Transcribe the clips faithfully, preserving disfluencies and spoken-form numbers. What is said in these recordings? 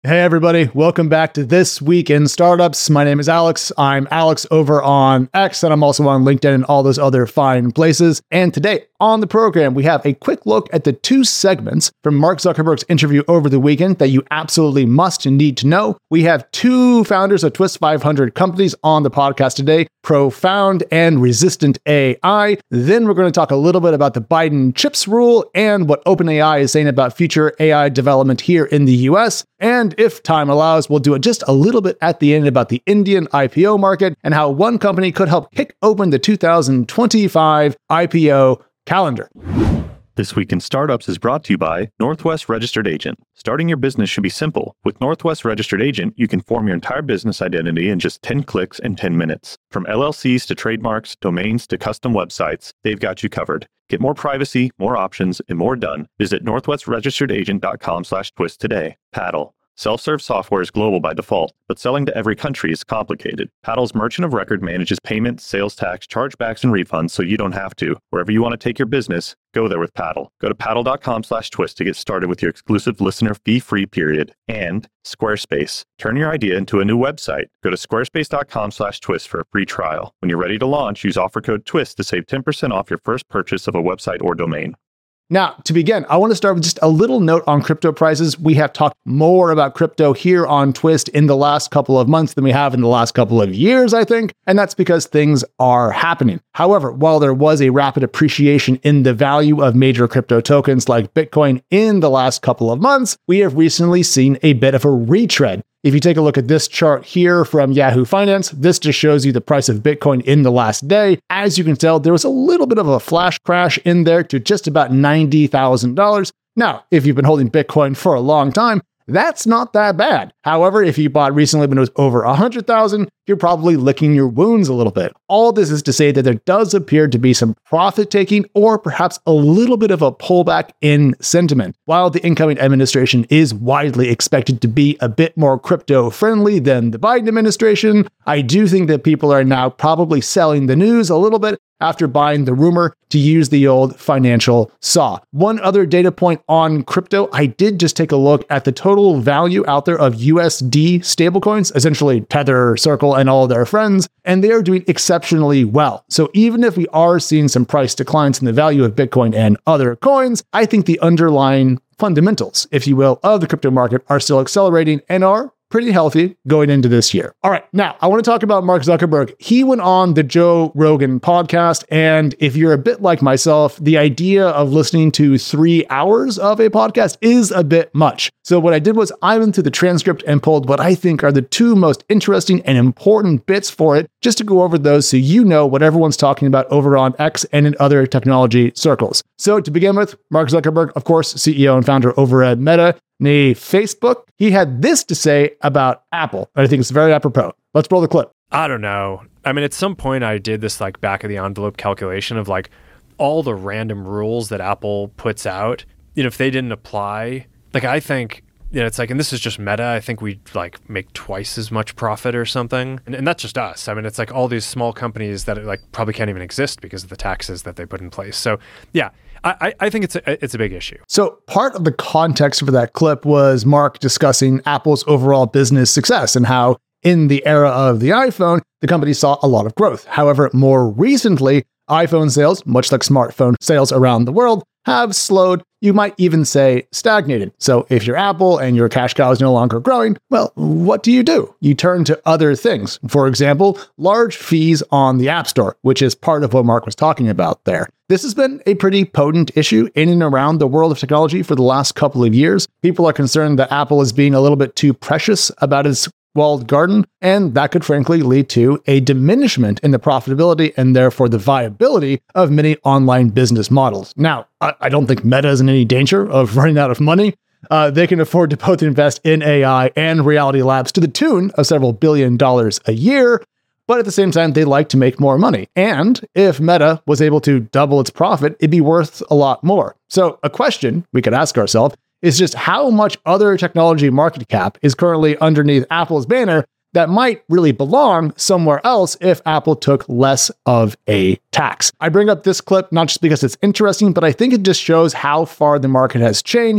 Hey everybody, welcome back to This Week in Startups. My name is Alex. I'm Alex over on X, and I'm also on LinkedIn and all those other fine places. And today on the program, we have a quick look at the two segments from Mark Zuckerberg's interview over the weekend that you absolutely must need to know. We have two founders of Twist five hundred companies on the podcast today, Profound and Resistant A I. Then we're going to talk a little bit about the Biden CHIPS rule and what OpenAI is saying about future A I development here in the U S. And if time allows, we'll do it just a little bit at the end about the Indian I P O market and how one company could help kick open the two thousand twenty-five I P O calendar. This Week in Startups is brought to you by Northwest Registered Agent. Starting your business should be simple. With Northwest Registered Agent, you can form your entire business identity in just ten clicks and ten minutes. From L L Cs to trademarks, domains to custom websites, they've got you covered. Get more privacy, more options, and more done. Visit northwest registered agent dot com slash twist today. Paddle. Self-serve software is global by default, but selling to every country is complicated. Paddle's merchant of record manages payments, sales tax, chargebacks, and refunds so you don't have to. Wherever you want to take your business, go there with Paddle. Go to paddle dot com slash twist to get started with your exclusive listener fee-free period. And Squarespace. Turn your idea into a new website. Go to squarespace dot com slash twist for a free trial. When you're ready to launch, use offer code TWIST to save ten percent off your first purchase of a website or domain. Now, to begin, I want to start with just a little note on crypto prices. We have talked more about crypto here on Twist in the last couple of months than we have in the last couple of years, I think, and that's because things are happening. However, while there was a rapid appreciation in the value of major crypto tokens like Bitcoin in the last couple of months, we have recently seen a bit of a retread. If you take a look at this chart here from Yahoo Finance, this just shows you the price of Bitcoin in the last day. As you can tell, there was a little bit of a flash crash in there to just about ninety thousand dollars. Now, if you've been holding Bitcoin for a long time, that's not that bad. However, if you bought recently when it was over one hundred thousand, you're probably licking your wounds a little bit. All this is to say that there does appear to be some profit taking or perhaps a little bit of a pullback in sentiment. While the incoming administration is widely expected to be a bit more crypto friendly than the Biden administration, I do think that people are now probably selling the news a little bit after buying the rumor, to use the old financial saw. One other data point on crypto, I did just take a look at the total value out there of U S D stablecoins, essentially Tether, Circle, and all their friends, and they are doing exceptionally well. So even if we are seeing some price declines in the value of Bitcoin and other coins, I think the underlying fundamentals, if you will, of the crypto market are still accelerating and are pretty healthy going into this year. All right, now I want to talk about Mark Zuckerberg. He went on the Joe Rogan podcast, and if you're a bit like myself, the idea of listening to three hours of a podcast is a bit much. So what I did was I went through the transcript and pulled what I think are the two most interesting and important bits for it, just to go over those so you know what everyone's talking about over on X and in other technology circles. So to begin with, Mark Zuckerberg, of course, C E O and founder over at Meta, nay, Facebook. He had this to say about Apple. I think it's very apropos. Let's roll the clip. I don't know. I mean, at some point I did this like back of the envelope calculation of like all the random rules that Apple puts out. You know, if they didn't apply, like I think, you know, it's like, and this is just Meta, I think we like make twice as much profit or something. And, and that's just us. I mean, it's like all these small companies that like probably can't even exist because of the taxes that they put in place. So yeah, I, I think it's a, it's a big issue. So part of the context for that clip was Mark discussing Apple's overall business success and how in the era of the iPhone, the company saw a lot of growth. However, more recently, iPhone sales, much like smartphone sales around the world, have slowed, you might even say stagnated. So if you're Apple and your cash cow is no longer growing, well, what do you do? You turn to other things. For example, large fees on the App Store, which is part of what Mark was talking about there. This has been a pretty potent issue in and around the world of technology for the last couple of years. People are concerned that Apple is being a little bit too precious about its walled garden, and that could frankly lead to a diminishment in the profitability and therefore the viability of many online business models. Now, I, I don't think Meta is in any danger of running out of money. Uh, they can afford to both invest in A I and Reality Labs to the tune of several billion dollars a year, but at the same time, they like to make more money. And if Meta was able to double its profit, it'd be worth a lot more. So a question we could ask ourselves is just how much other technology market cap is currently underneath Apple's banner that might really belong somewhere else if Apple took less of a tax. I bring up this clip not just because it's interesting, but I think it just shows how far the market has changed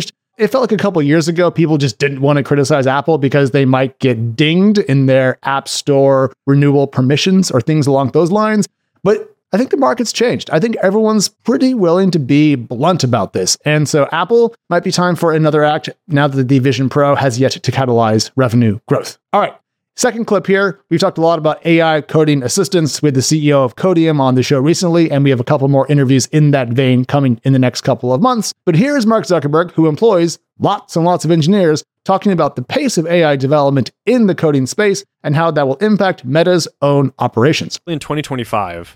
it felt like a couple years ago, people just didn't want to criticize Apple because they might get dinged in their App Store renewal permissions or things along those lines. But I think the market's changed. I think everyone's pretty willing to be blunt about this. And so Apple might be time for another act now that the Vision Pro has yet to catalyze revenue growth. All right. Second clip here. We've talked a lot about A I coding assistants with the C E O of Codium on the show recently, and we have a couple more interviews in that vein coming in the next couple of months. But here's Mark Zuckerberg, who employs lots and lots of engineers, talking about the pace of A I development in the coding space and how that will impact Meta's own operations. In twenty twenty-five,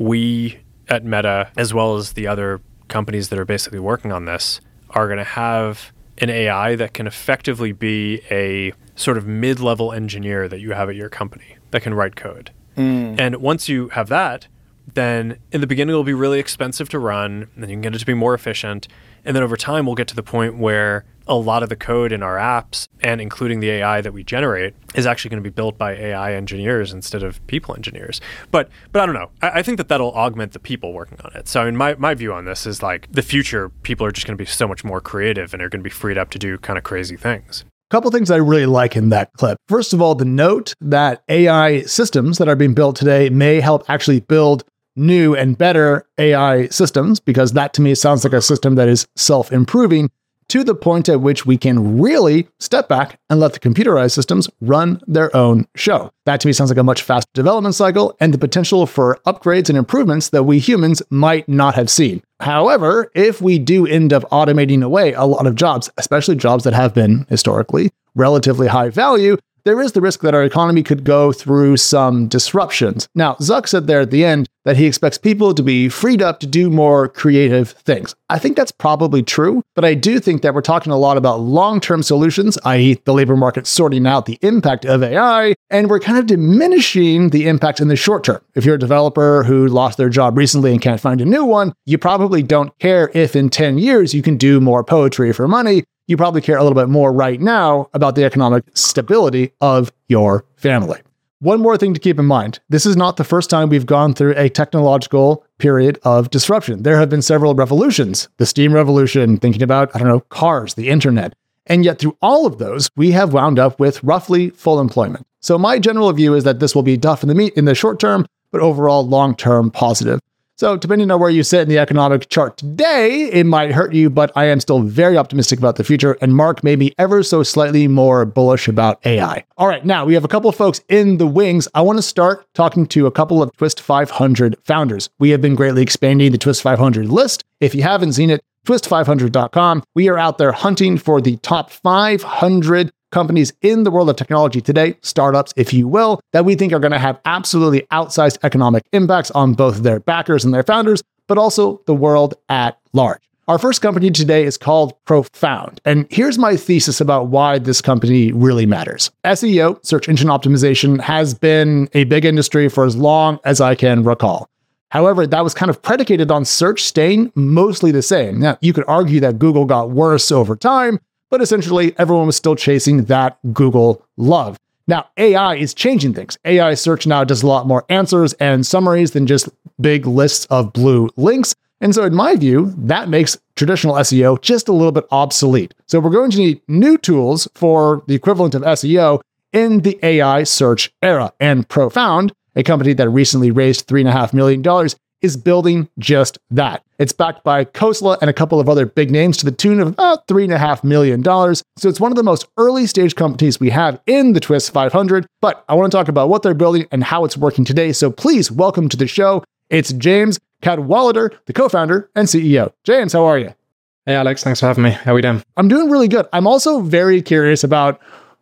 we at Meta, as well as the other companies that are basically working on this, are going to have an A I that can effectively be a sort of mid-level engineer that you have at your company that can write code. Mm. And once you have that, then in the beginning it'll be really expensive to run, and then you can get it to be more efficient. And then over time we'll get to the point where a lot of the code in our apps, and including the A I that we generate, is actually going to be built by A I engineers instead of people engineers. But but I don't know. I, I think that that'll augment the people working on it. So I mean, my, my view on this is like the future, people are just going to be so much more creative and are going to be freed up to do kind of crazy things. Couple things I really like in that clip. First of all, the note that A I systems that are being built today may help actually build new and better A I systems, because that to me sounds like a system that is self-improving to the point at which we can really step back and let the computerized systems run their own show. That to me sounds like a much faster development cycle and the potential for upgrades and improvements that we humans might not have seen. However, if we do end up automating away a lot of jobs, especially jobs that have been historically relatively high value, there is the risk that our economy could go through some disruptions. Now, Zuck said there at the end that he expects people to be freed up to do more creative things. I think that's probably true, but I do think that we're talking a lot about long-term solutions, that is the labor market sorting out the impact of A I, and we're kind of diminishing the impact in the short term. If you're a developer who lost their job recently and can't find a new one, you probably don't care if in ten years you can do more poetry for money. You probably care a little bit more right now about the economic stability of your family. One more thing to keep in mind. This is not the first time we've gone through a technological period of disruption. There have been several revolutions, the steam revolution, thinking about, I don't know, cars, the internet. And yet through all of those, we have wound up with roughly full employment. So my general view is that this will be tough in the meat in the short term, but overall long-term positive. So depending on where you sit in the economic chart today, it might hurt you, but I am still very optimistic about the future. And Mark made me ever so slightly more bullish about A I. All right, now we have a couple of folks in the wings. I want to start talking to a couple of Twist five hundred founders. We have been greatly expanding the Twist five hundred list. If you haven't seen it, twist five hundred dot com. We are out there hunting for the top five hundred companies in the world of technology today, startups, if you will, that we think are going to have absolutely outsized economic impacts on both their backers and their founders, but also the world at large. Our first company today is called Profound. And here's my thesis about why this company really matters. S E O, search engine optimization, has been a big industry for as long as I can recall. However, that was kind of predicated on search staying mostly the same. Now, you could argue that Google got worse over time, but essentially everyone was still chasing that Google love. Now, A I is changing things. A I search now does a lot more answers and summaries than just big lists of blue links. And so in my view, that makes traditional S E O just a little bit obsolete. So we're going to need new tools for the equivalent of S E O in the A I search era. And Profound, a company that recently raised three point five million dollars, is building just that. It's backed by Khosla and a couple of other big names to the tune of about three point five million dollars. So it's one of the most early stage companies we have in the Twist five hundred. But I want to talk about what they're building and how it's working today. So please welcome to the show. It's James Cadwallader, the co-founder and C E O. James, how are you? Hey, Alex. Thanks for having me. How are we doing? I'm doing really good. I'm also very curious about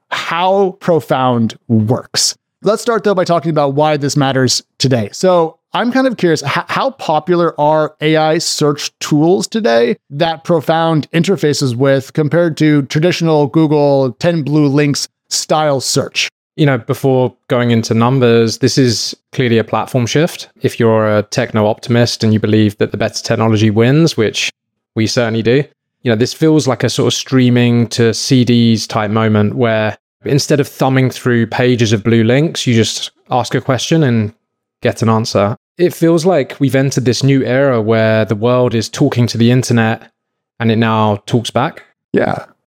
how Profound works. Let's start, though, by talking about why this matters today. So I'm kind of curious, h- how popular are A I search tools today that Profound interfaces with compared to traditional Google ten blue links style search? You know, before going into numbers, this is clearly a platform shift. If you're a techno-optimist and you believe that the better technology wins, which we certainly do, you know, this feels like a sort of streaming to C Ds type moment where instead of thumbing through pages of blue links, you just ask a question and get an answer. It feels like we've entered this new era where the world is talking to the internet and it now talks back. Yeah.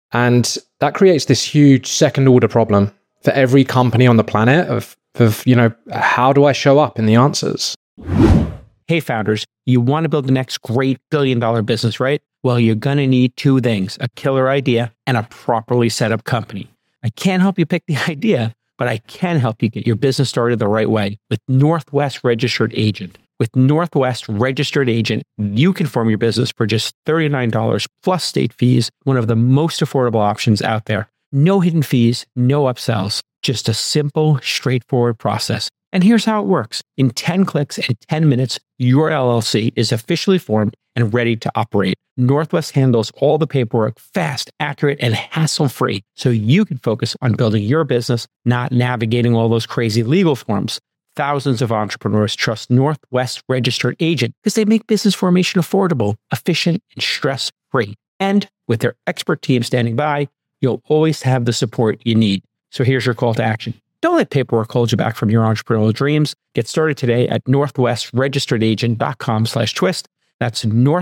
And that creates this huge second order problem for every company on the planet of, of, you know, how do I show up in the answers? Hey, founders, you want to build the next great billion dollar business, right? Well, you're going to need two things, a killer idea and a properly set up company. I can't help you pick the idea, but I can help you get your business started the right way with Northwest Registered Agent. With Northwest Registered Agent, you can form your business for just thirty-nine dollars plus state fees, one of the most affordable options out there. No hidden fees, no upsells, just a simple, straightforward process. And here's how it works. In ten clicks and ten minutes, your L L C is officially formed and ready to operate. Northwest handles all the paperwork fast, accurate, and hassle-free, so you can focus on building your business, not navigating all those crazy legal forms. Thousands of entrepreneurs trust Northwest Registered Agent because they make business formation affordable, efficient, and stress-free. And with their expert team standing by, you'll always have the support you need. So here's your call to action. Don't let paperwork hold you back from your entrepreneurial dreams. Get started today at northwestregisteredagent.com slash twist. That's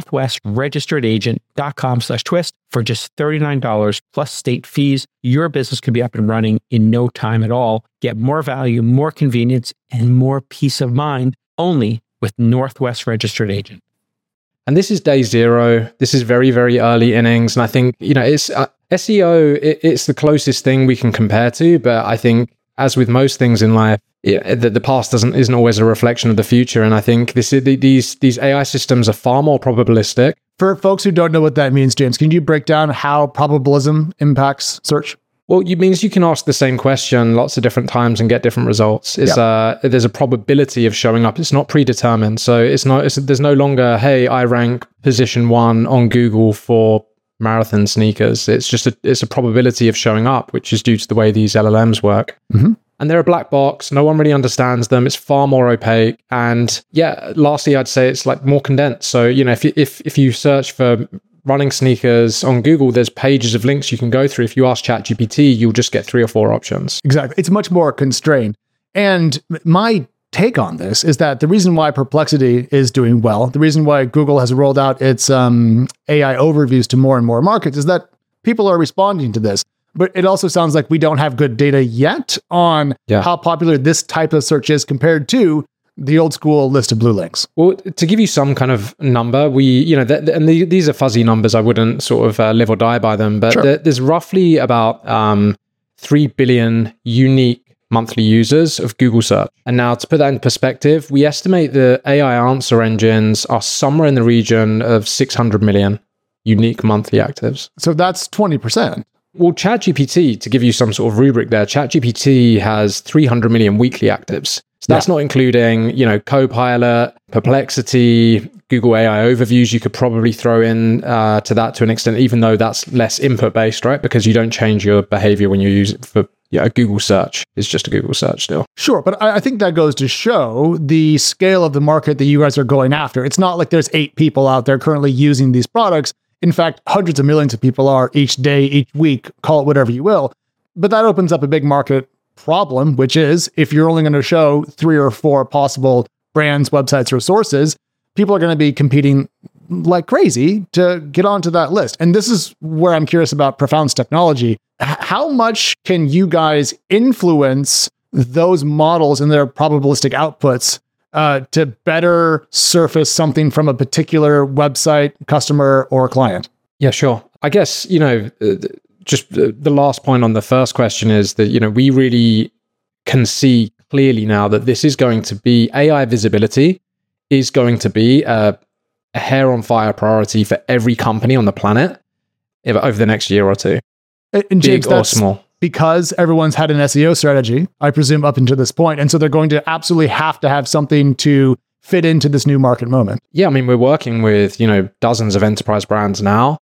northwestregisteredagent.com slash twist for just thirty-nine dollars plus state fees. Your business could be up and running in no time at all. Get more value, more convenience, and more peace of mind only with Northwest Registered Agent. And this is day zero. This is very, very early innings. And I think, you know, it's uh, S E O, it, it's the closest thing we can compare to. But I think, as with most things in life, yeah, the, the past doesn't isn't always a reflection of the future. And I think this these these A I systems are far more probabilistic. For folks who don't know what that means, James, can you break down how probabilism impacts search? Well, it means you can ask the same question lots of different times and get different results. It's yeah. uh, there's a probability of showing up. It's not predetermined. So it's not. It's, there's no longer, hey, I rank position one on Google for marathon sneakers. It's just a it's a probability of showing up, which is due to the way these L L Ms work. Mm-hmm. And they're a black box. No one really understands them. It's far more opaque. And yeah, lastly, I'd say it's like more condensed. So, you know, if you, if if you search for running sneakers on Google, there's pages of links you can go through. If you ask ChatGPT, you'll just get three or four options. Exactly. It's much more constrained. And my take on this is that the reason why Perplexity is doing well, the reason why Google has rolled out its um, A I overviews to more and more markets is that people are responding to this. But it also sounds like we don't have good data yet on yeah. how popular this type of search is compared to the old school list of blue links. Well, to give you some kind of number, we, you know, th- and the, these are fuzzy numbers. I wouldn't sort of uh, live or die by them, but sure. th- there's roughly about um, three billion unique monthly users of Google search. And now to put that in perspective, we estimate the A I answer engines are somewhere in the region of six hundred million unique monthly actives. So that's twenty percent. Well, ChatGPT, to give you some sort of rubric there, ChatGPT has three hundred million weekly actives. So that's yeah. not including, you know, Copilot, Perplexity, Google A I overviews. You could probably throw in uh, to that to an extent, even though that's less input based, right? Because you don't change your behavior when you use it for yeah, a Google search. It's just a Google search still. Sure, but I, I think that goes to show the scale of the market that you guys are going after. It's not like there's eight people out there currently using these products. In fact, hundreds of millions of people are each day, each week, call it whatever you will. But that opens up a big market problem, which is if you're only going to show three or four possible brands, websites, or sources, people are going to be competing like crazy to get onto that list. And this is where I'm curious about Profound's technology. H- how much can you guys influence those models and their probabilistic outputs Uh, to better surface something from a particular website, customer, or client? Yeah, sure. I guess, you know, just the last point on the first question is that, you know, we really can see clearly now that this is going to be, A I visibility is going to be a, a hair on fire priority for every company on the planet over the next year or two. And James, big or small. Because everyone's had an S E O strategy, I presume, up until this point. And so they're going to absolutely have to have something to fit into this new market moment. Yeah, I mean, we're working with, you know, dozens of enterprise brands now.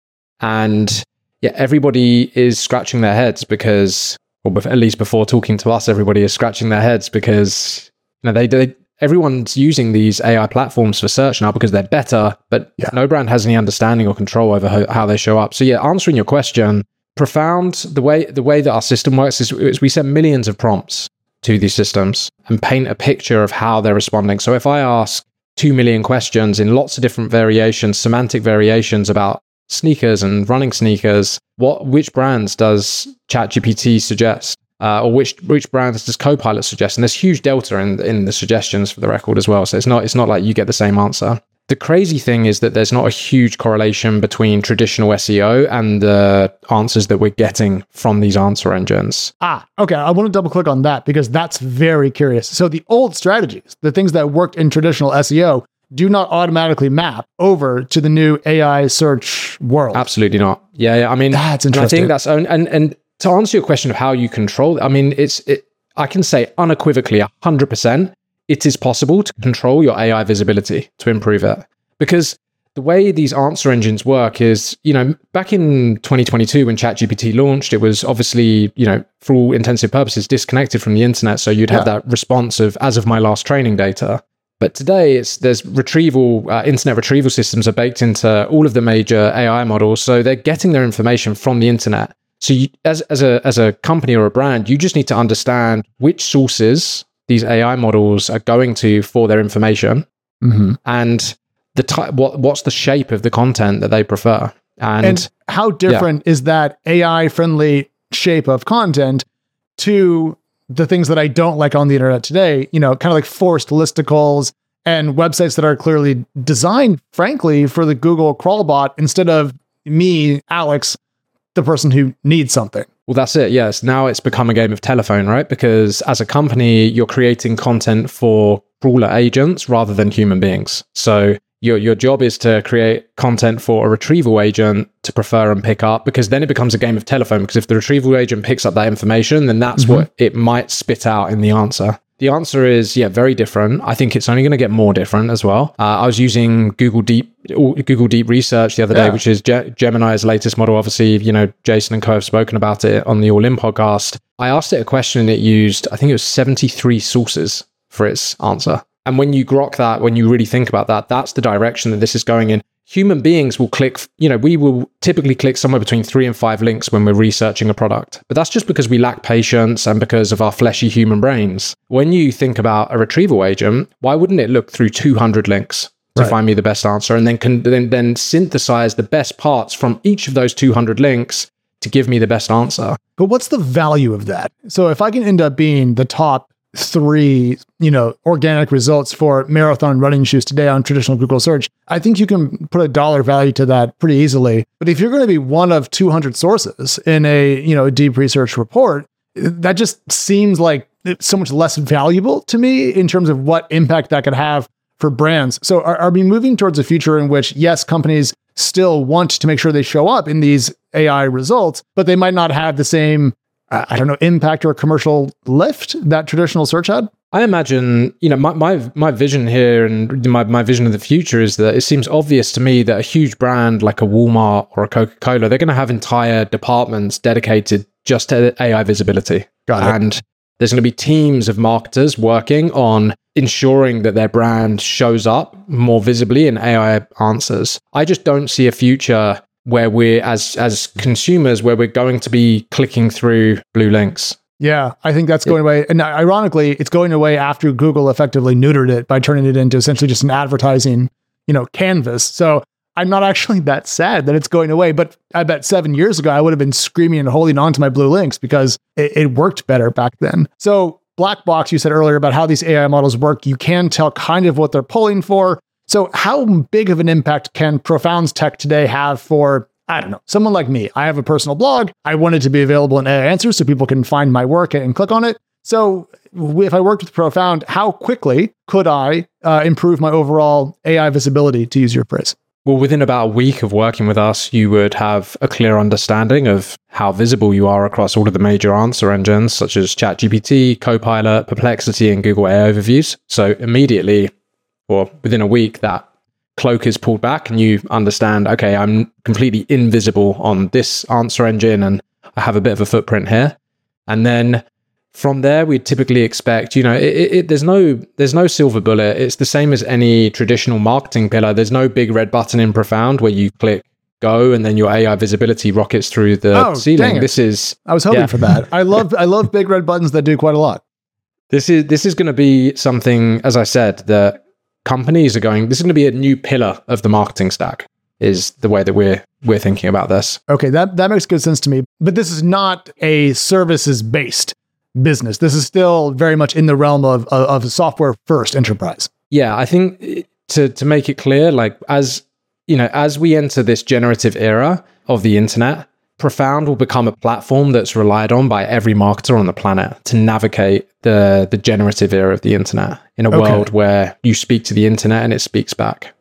And yeah, everybody is scratching their heads because, or at least before talking to us, everybody is scratching their heads because, you know, they, they everyone's using these A I platforms for search now because they're better, but yeah. no brand has any understanding or control over how, how they show up. So yeah, answering your question, Profound, the way the way that our system works is, is we send millions of prompts to these systems and paint a picture of how they're responding. So if I ask two million questions in lots of different variations, semantic variations about sneakers and running sneakers, what which brands does ChatGPT suggest? Uh, or which which brands does Copilot suggest? And there's huge delta in in the suggestions for the record as well. So it's not it's not like you get the same answer. The crazy thing is that there's not a huge correlation between traditional S E O and the answers that we're getting from these answer engines. Ah, okay. I want to double click on that because that's very curious. So the old strategies, the things that worked in traditional S E O, do not automatically map over to the new A I search world. Absolutely not. Yeah, yeah. I mean, that's and I interesting. think that's and and and to answer your question of how you control, I mean, it's it. I can say unequivocally, a hundred percent. It is possible to control your A I visibility to improve it. Because the way these answer engines work is, you know, back in twenty twenty-two when ChatGPT launched, it was obviously, you know, for all intensive purposes, disconnected from the internet. So you'd have yeah. that response of as of my last training data. But today, it's there's retrieval, uh, internet retrieval systems are baked into all of the major A I models. So they're getting their information from the internet. So you, as, as, a, as a company or a brand, you just need to understand which sources these A I models are going to for their information, mm-hmm. and the type, what what's the shape of the content that they prefer, and, and how different yeah. is that A I friendly shape of content to the things that I don't like on the internet today? You know, kind of like forced listicles and websites that are clearly designed, frankly, for the Google crawlbot instead of me, Alex, the person who needs something. Well, that's it. Yes. Now it's become a game of telephone, right? Because as a company, you're creating content for crawler agents rather than human beings. So your your job is to create content for a retrieval agent to prefer and pick up, because then it becomes a game of telephone. Because if the retrieval agent picks up that information, then that's mm-hmm. what it might spit out in the answer. The answer is, yeah, very different. I think it's only going to get more different as well. Uh, I was using Google Deep Google Deep Research the other day, yeah. which is Ge- Gemini's latest model. Obviously, you know, Jason and co have spoken about it on the All In podcast. I asked it a question and it used, I think it was seventy-three sources for its answer. And when you grok that, when you really think about that, that's the direction that this is going in. Human beings will click, you know, we will typically click somewhere between three and five links when we're researching a product. But that's just because we lack patience and because of our fleshy human brains. When you think about a retrieval agent, why wouldn't it look through two hundred links to right. find me the best answer, and then can then, then synthesize the best parts from each of those two hundred links to give me the best answer? But what's the value of that? So if I can end up being the top three, you know, organic results for marathon running shoes today on traditional Google search, I think you can put a dollar value to that pretty easily. But if you're going to be one of two hundred sources in a, you know, a deep research report, that just seems like it's so much less valuable to me in terms of what impact that could have for brands. So are, are we moving towards a future in which, yes, companies still want to make sure they show up in these A I results, but they might not have the same, I don't know, impact or commercial lift that traditional search had? I imagine, you know, my, my my vision here and my, my vision of the future is that it seems obvious to me that a huge brand like a Walmart or a Coca-Cola, they're going to have entire departments dedicated just to A I visibility. Got it. And there's going to be teams of marketers working on ensuring that their brand shows up more visibly in A I answers. I just don't see a future where we're, as as consumers, where we're going to be clicking through blue links. Yeah, I think that's going away. And ironically, it's going away after Google effectively neutered it by turning it into essentially just an advertising, you know, canvas. So I'm not actually that sad that it's going away, but I bet seven years ago, I would have been screaming and holding on to my blue links because it, it worked better back then. So black box, you said earlier about how these A I models work. You can tell kind of what they're pulling for. So how big of an impact can Profound's tech today have for, I don't know, someone like me? I have a personal blog. I want it to be available in A I Answers so people can find my work and click on it. So if I worked with Profound, how quickly could I uh, improve my overall A I visibility, to use your phrase? Well, within about a week of working with us, you would have a clear understanding of how visible you are across all of the major answer engines, such as ChatGPT, Copilot, Perplexity, and Google A I Overviews. So immediately, or within a week, that cloak is pulled back and you understand, okay, I'm completely invisible on this answer engine and I have a bit of a footprint here. And then from there, we typically expect, you know, it, it, there's no there's no silver bullet. It's the same as any traditional marketing pillar. There's no big red button in Profound where you click go and then your A I visibility rockets through the oh, ceiling. This is I was hoping yeah. for that. I love I love big red buttons that do quite a lot. This is this is going to be something, as I said, that companies are going. This is going to be a new pillar of the marketing stack. is the way that we're we're thinking about this. Okay, that, that makes good sense to me. But this is not a services-based business. This is still very much in the realm of, of, of software first enterprise. Yeah, I think to to make it clear, like as you know, as we enter this generative era of the internet, Profound will become a platform that's relied on by every marketer on the planet to navigate the the generative era of the internet in a Okay. world where you speak to the internet and it speaks back.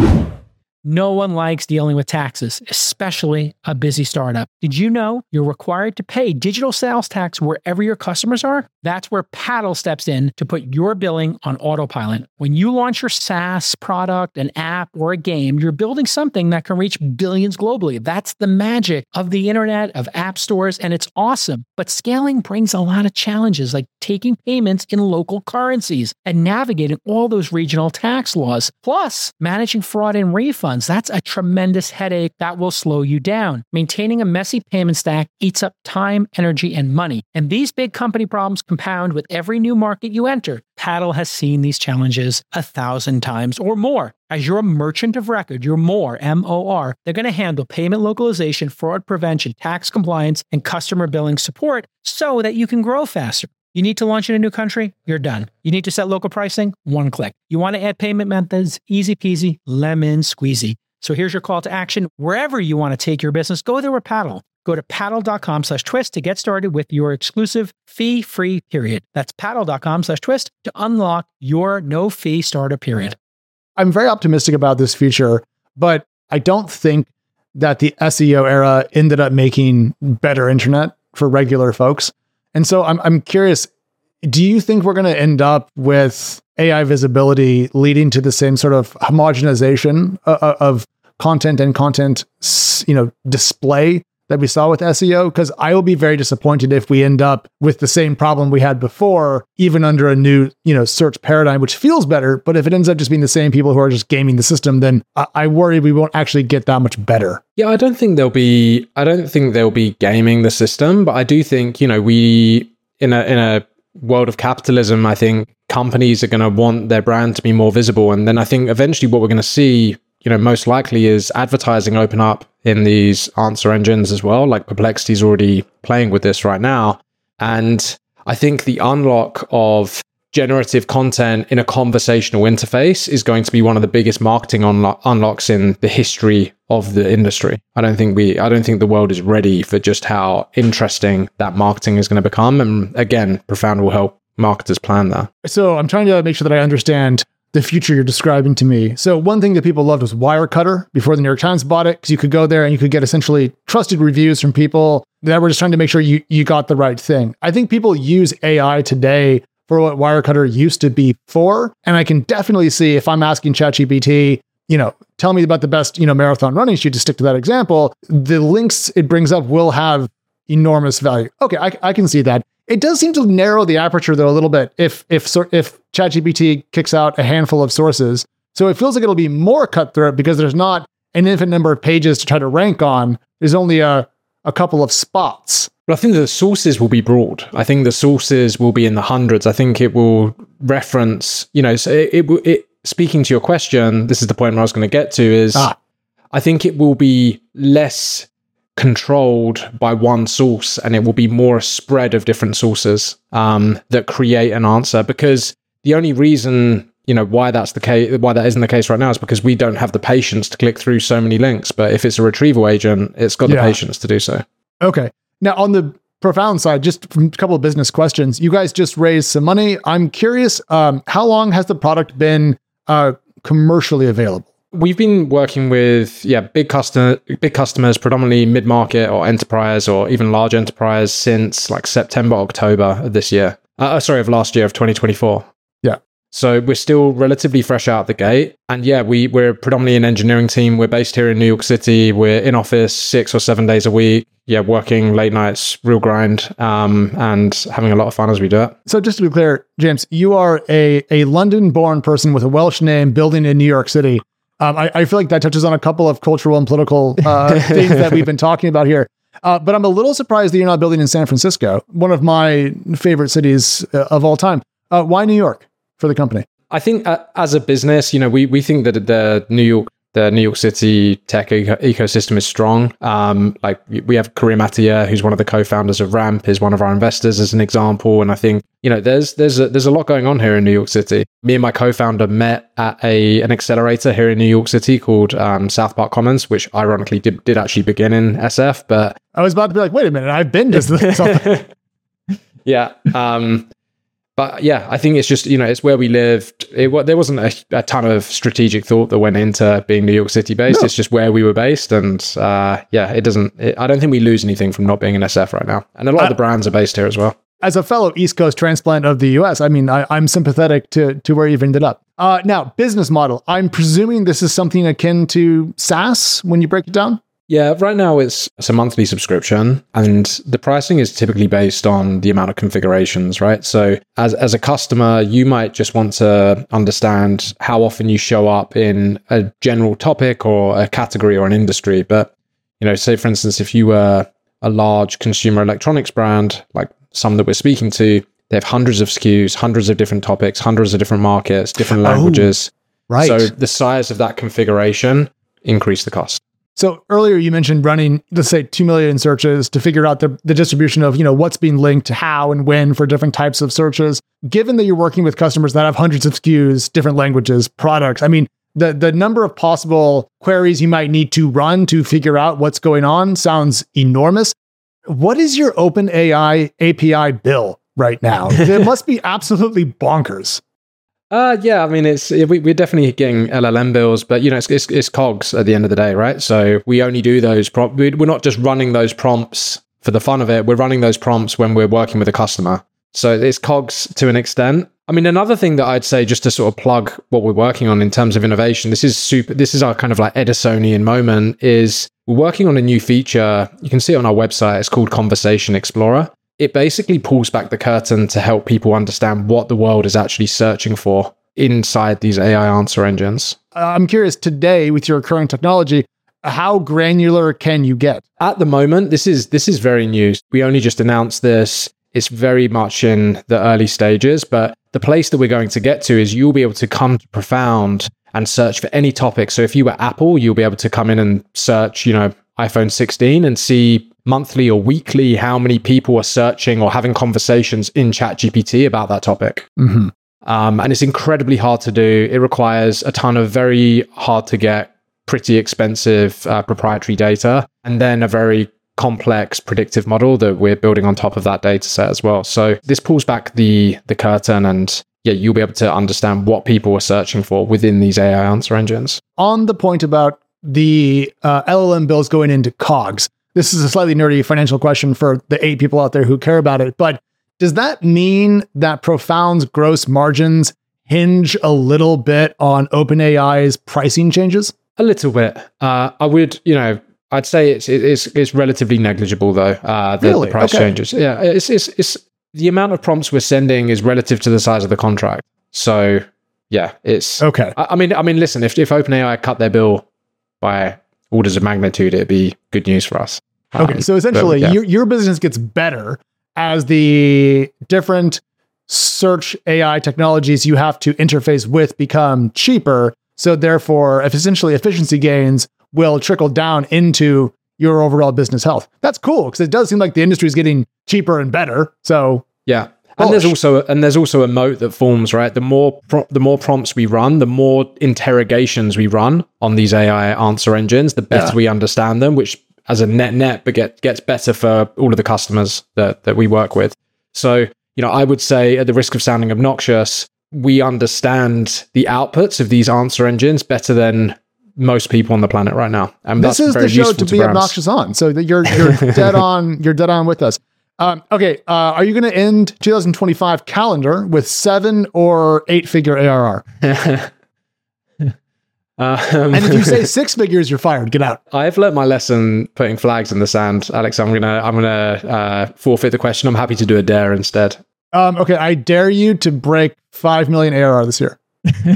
No one likes dealing with taxes, especially a busy startup. Did you know you're required to pay digital sales tax wherever your customers are? That's where Paddle steps in to put your billing on autopilot. When you launch your SaaS product, an app, or a game, you're building something that can reach billions globally. That's the magic of the internet, of app stores, and it's awesome. But scaling brings a lot of challenges, like taking payments in local currencies and navigating all those regional tax laws, plus managing fraud and refunds. That's a tremendous headache that will slow you down. Maintaining a messy payment stack eats up time, energy, and money. And these big company problems compound with every new market you enter. Paddle has seen these challenges a thousand times or more. As your merchant of record, your more, M O R, they're going to handle payment localization, fraud prevention, tax compliance, and customer billing support so that you can grow faster. You need to launch in a new country? You're done. You need to set local pricing? One click. You want to add payment methods? Easy peasy, lemon squeezy. So here's your call to action. Wherever you want to take your business, go there with Paddle. Go to paddle.com slash twist to get started with your exclusive fee-free period. That's paddle.com slash twist to unlock your no-fee starter period. I'm very optimistic about this feature, but I don't think that the S E O era ended up making better internet for regular folks. And so I'm I'm curious, do you think we're going to end up with A I visibility leading to the same sort of homogenization of, of content and content, you know, display that we saw with S E O? Because I will be very disappointed if we end up with the same problem we had before, even under a new, you know, search paradigm, which feels better. But if it ends up just being the same people who are just gaming the system, then I, I worry we won't actually get that much better. Yeah, I don't think there'll be I don't think they'll be gaming the system, but I do think, you know, we in a in a world of capitalism, I think companies are going to want their brand to be more visible. And then I think eventually what we're going to see, you know, most likely is advertising open up in these answer engines as well. Like Perplexity is already playing with this right now. And I think the unlock of generative content in a conversational interface is going to be one of the biggest marketing unlo- unlocks in the history of the industry. I don't think we, I don't think the world is ready for just how interesting that marketing is going to become. And again, Profound will help marketers plan that. So I'm trying to make sure that I understand the future you're describing to me. So one thing that people loved was Wirecutter before the New York Times bought it, because you could go there and you could get essentially trusted reviews from people that were just trying to make sure you, you got the right thing. I think people use A I today for what Wirecutter used to be for. And I can definitely see if I'm asking ChatGPT, you know, tell me about the best, you know, marathon running shoe, to stick to that example, the links it brings up will have enormous value. Okay, I, I can see that. It does seem to narrow the aperture though a little bit if if if ChatGPT kicks out a handful of sources. So it feels like it'll be more cutthroat because there's not an infinite number of pages to try to rank on. There's only a, a couple of spots. But I think the sources will be broad. I think the sources will be in the hundreds. I think it will reference, you know, so it, it, it speaking to your question, this is the point where I was going to get to is ah. I think it will be less controlled by one source, and it will be more a spread of different sources um, that create an answer. Because the only reason, you know, why that's the case, why that isn't the case right now is because we don't have the patience to click through so many links. But if it's a retrieval agent, it's got yeah. the patience to do so. Okay. Now on the Profound side, just from a couple of business questions, you guys just raised some money. I'm curious, um, how long has the product been uh, commercially available? We've been working with yeah big customer big customers, predominantly mid market or enterprise or even large enterprise, since like September, October of this year. Uh, sorry, of last year, of twenty twenty-four. Yeah. So we're still relatively fresh out the gate, and yeah, we we're predominantly an engineering team. We're based here in New York City. We're in office six or seven days a week. Yeah, working late nights, real grind, um, and having a lot of fun as we do it. So just to be clear, James, you are a a London-born person with a Welsh name, building in New York City. Um, I, I feel like that touches on a couple of cultural and political uh, things that we've been talking about here. Uh, but I'm a little surprised that you're not building in San Francisco, one of my favorite cities uh, of all time. Uh, why New York for the company? I think uh, as a business, you know, we we think that the New York The New York City tech eco- ecosystem is strong. Um, like we have Karim Attier, who's one of the co-founders of Ramp, is one of our investors as an example. And I think, you know, there's there's a, there's a lot going on here in New York City. Me and my co-founder met at a an accelerator here in New York City called um, South Park Commons, which ironically did, did actually begin in S F. But I was about to be like, wait a minute, I've been to something. yeah. Um, But yeah, I think it's just, you know, it's where we lived. It, there wasn't a, a ton of strategic thought that went into being New York City based. No. It's just where we were based. And uh, yeah, it doesn't, it, I don't think we lose anything from not being in S F right now. And a lot uh, of the brands are based here as well. As a fellow East Coast transplant of the U S, I mean, I, I'm sympathetic to, to where you've ended up. Uh, now, business model. I'm presuming this is something akin to SaaS when you break it down? Yeah, right now it's, it's a monthly subscription, and the pricing is typically based on the amount of configurations, right? So as, as a customer, you might just want to understand how often you show up in a general topic or a category or an industry. But, you know, say for instance, if you were a large consumer electronics brand, like some that we're speaking to, they have hundreds of S K Us, hundreds of different topics, hundreds of different markets, different languages. Oh, right. So the size of that configuration increase the cost. So earlier you mentioned running, let's say, two million searches to figure out the, the distribution of, you know, what's being linked to how and when for different types of searches. Given that you're working with customers that have hundreds of S K Us, different languages, products, I mean, the, the number of possible queries you might need to run to figure out what's going on sounds enormous. What is your OpenAI A P I bill right now? It must be absolutely bonkers. Uh, yeah, I mean, it's we, we're definitely getting L L M bills, but you know, it's, it's it's cogs at the end of the day, right? So we only do those prompts. We're not just running those prompts for the fun of it. We're running those prompts when we're working with a customer. So it's cogs to an extent. I mean, another thing that I'd say, just to sort of plug what we're working on in terms of innovation, this is super. This is our kind of like Edisonian moment. Is we're working on a new feature. You can see it on our website. It's called Conversation Explorer. It basically pulls back the curtain to help people understand what the world is actually searching for inside these A I answer engines. I'm curious, today with your current technology, how granular can you get? At the moment, this is this is very new. We only just announced this. It's very much in the early stages, but the place that we're going to get to is you'll be able to come to Profound and search for any topic. So if you were Apple, you'll be able to come in and search, you know, iPhone sixteen and see monthly or weekly how many people are searching or having conversations in ChatGPT about that topic. Mm-hmm. Um, and it's incredibly hard to do. It requires a ton of very hard to get, pretty expensive uh, proprietary data, and then a very complex predictive model that we're building on top of that data set as well. So this pulls back the the curtain, and yeah, you'll be able to understand what people are searching for within these A I answer engines. On the point about the uh, L L M bills going into cogs, this is a slightly nerdy financial question for the eight people out there who care about it, but does that mean that Profound's gross margins hinge a little bit on OpenAI's pricing changes? A little bit. Uh, I would, you know, I'd say it's it's it's relatively negligible though. Uh, the, really? the price okay. changes. Yeah, it's it's it's the amount of prompts we're sending is relative to the size of the contract. So yeah, it's okay. I, I mean, I mean, listen, if if OpenAI cut their bill by orders of magnitude, it'd be good news for us. Okay, um, so essentially, but, yeah. your your business gets better as the different search A I technologies you have to interface with become cheaper. So therefore, essentially efficiency gains will trickle down into your overall business health. That's cool, because it does seem like the industry is getting cheaper and better. So yeah. And there's also and there's also a moat that forms, right? The more pro- the more prompts we run, the more interrogations we run on these A I answer engines, the better yeah. we understand them, which as a net net, but get, gets better for all of the customers that, that we work with. So, you know, I would say, at the risk of sounding obnoxious, we understand the outputs of these answer engines better than most people on the planet right now. And this that's is very the show to to be brands. obnoxious on. So that you're you're dead on. You're dead on with us. Um, okay, uh, are you going to end twenty twenty-five calendar with seven or eight figure A R R? Um, and if you say six figures, you're fired. Get out. I've learned my lesson putting flags in the sand, Alex. I'm gonna I'm gonna uh, forfeit the question. I'm happy to do a dare instead. Um, okay, I dare you to break five million A R R this year.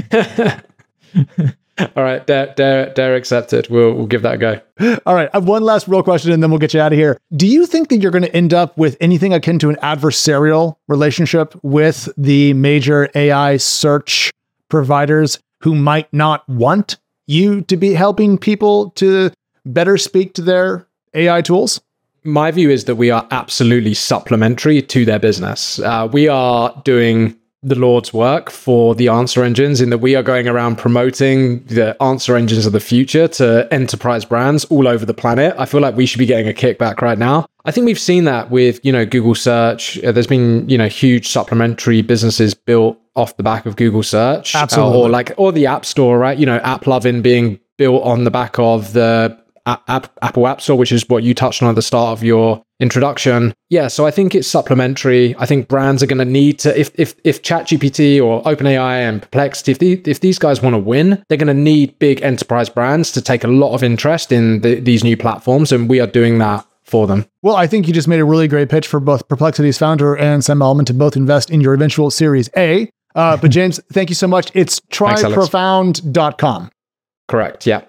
All right, dare dare dare accepted. We'll we'll give that a go. All right, I have one last real question, and then we'll get you out of here. Do you think that you're going to end up with anything akin to an adversarial relationship with the major A I search providers who might not want you to be helping people to better speak to their A I tools? My view is that we are absolutely supplementary to their business. Uh, we are doing the Lord's work for the answer engines in that we are going around promoting the answer engines of the future to enterprise brands all over the planet. I feel like we should be getting a kickback right now. I think we've seen that with, you know, Google search. Uh, there's been, you know, huge supplementary businesses built off the back of Google search. Absolutely. Uh, or like, or the App Store, right? You know, AppLovin being built on the back of the App, App, Apple App Store, which is what you touched on at the start of your introduction. Yeah, so I think it's supplementary. I think brands are going to need to, if if if ChatGPT or OpenAI and Perplexity, if, the, if these guys want to win, they're going to need big enterprise brands to take a lot of interest in the, these new platforms, and we are doing that for them. Well, I think you just made a really great pitch for both Perplexity's founder and Sam Altman to both invest in your eventual Series A. Uh, but James, thank you so much. It's try profound dot com. Correct, yeah.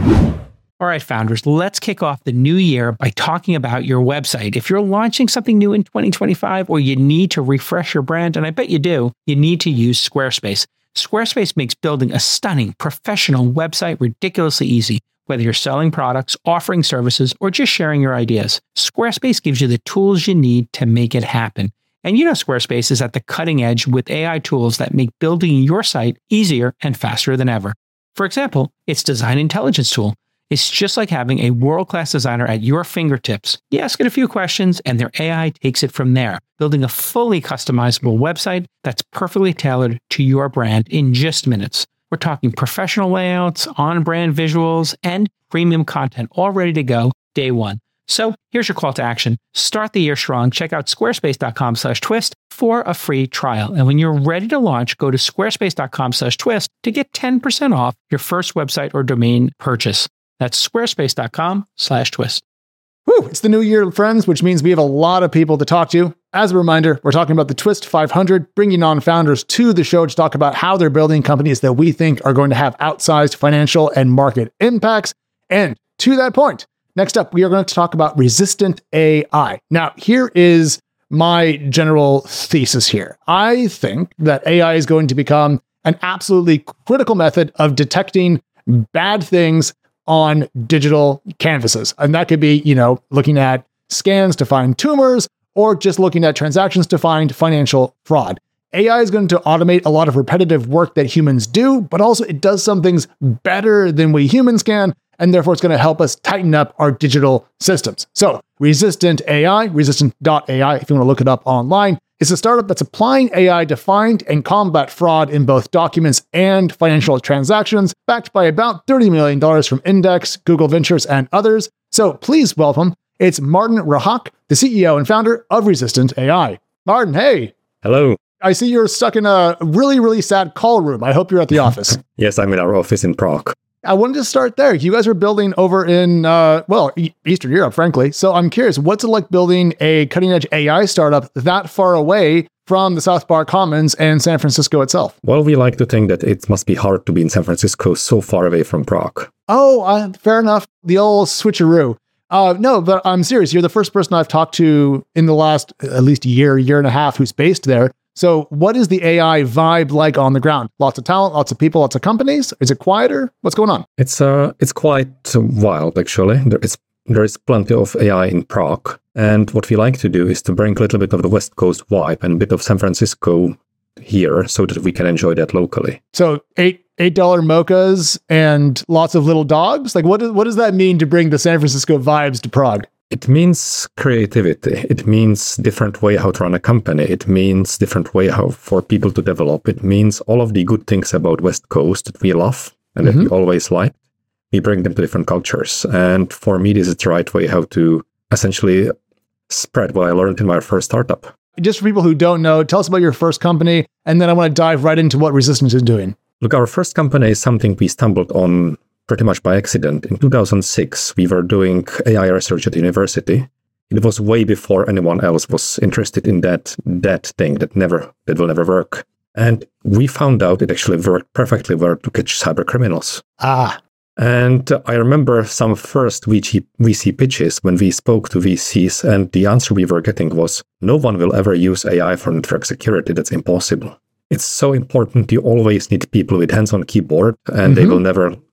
All right, founders, let's kick off the new year by talking about your website. If you're launching something new in twenty twenty-five or you need to refresh your brand, and I bet you do, you need to use Squarespace. Squarespace makes building a stunning, professional website ridiculously easy. Whether you're selling products, offering services, or just sharing your ideas, Squarespace gives you the tools you need to make it happen. And you know Squarespace is at the cutting edge with A I tools that make building your site easier and faster than ever. For example, its Design Intelligence tool. It's just like having a world-class designer at your fingertips. You ask it a few questions, and their A I takes it from there, building a fully customizable website that's perfectly tailored to your brand in just minutes. We're talking professional layouts, on-brand visuals, and premium content all ready to go day one. So here's your call to action. Start the year strong. Check out squarespace.com slash twist for a free trial. And when you're ready to launch, go to squarespace.com slash twist to get ten percent off your first website or domain purchase. That's squarespace.com slash twist. Woo, it's the new year, friends, which means we have a lot of people to talk to. As a reminder, we're talking about the Twist five hundred, bringing on founders to the show to talk about how they're building companies that we think are going to have outsized financial and market impacts. And to that point, next up, we are going to talk about resistant A I. Now, here is my general thesis here. I think that A I is going to become an absolutely critical method of detecting bad things on digital canvases. And that could be, you know, looking at scans to find tumors or just looking at transactions to find financial fraud. A I is going to automate a lot of repetitive work that humans do, but also it does some things better than we humans can, and therefore it's going to help us tighten up our digital systems. So Resistant A I, resistant dot A I, if you want to look it up online, is a startup that's applying A I to find and combat fraud in both documents and financial transactions, backed by about thirty million dollars from Index, Google Ventures, and others. So please welcome, it's Martin Rahak, the C E O and founder of Resistant A I. Martin, hey. Hello. I see you're stuck in a really, really sad call room. I hope you're at the office. Yes, I'm in our office in Prague. I wanted to start there. You guys are building over in, uh, well, e- Eastern Europe, frankly. So I'm curious, what's it like building a cutting-edge A I startup that far away from the South Park Commons and San Francisco itself? Well, we like to think that it must be hard to be in San Francisco so far away from Prague. Oh, uh, fair enough. The old switcheroo. Uh, no, but I'm serious. You're the first person I've talked to in the last at least year, year and a half who's based there. So what is the A I vibe like on the ground? Lots of talent, lots of people, lots of companies? Is it quieter? What's going on? It's uh, it's quite wild, actually. There is, there is plenty of A I in Prague. And what we like to do is to bring a little bit of the West Coast vibe and a bit of San Francisco here so that we can enjoy that locally. So eight eight dollar mochas and lots of little dogs? Like what, is, what does that mean to bring the San Francisco vibes to Prague? It means creativity. It means different way how to run a company. It means different way how for people to develop. It means all of the good things about West Coast that we love and mm-hmm. that we always like. We bring them to different cultures. And for me, this is the right way how to essentially spread what I learned in my first startup. Just for people who don't know, tell us about your first company, and then I want to dive right into what Resistance is doing. Look, our first company is something we stumbled on pretty much by accident. In two thousand six, we were doing A I research at university. It was way before anyone else was interested in that that thing that never that will never work. And we found out it actually worked perfectly well to catch cyber criminals. Ah. And I remember some first V C, V C pitches when we spoke to V Cs, and the answer we were getting was, no one will ever use A I for network security. That's impossible. It's so important. You always need people with hands on keyboard, and mm-hmm. they will never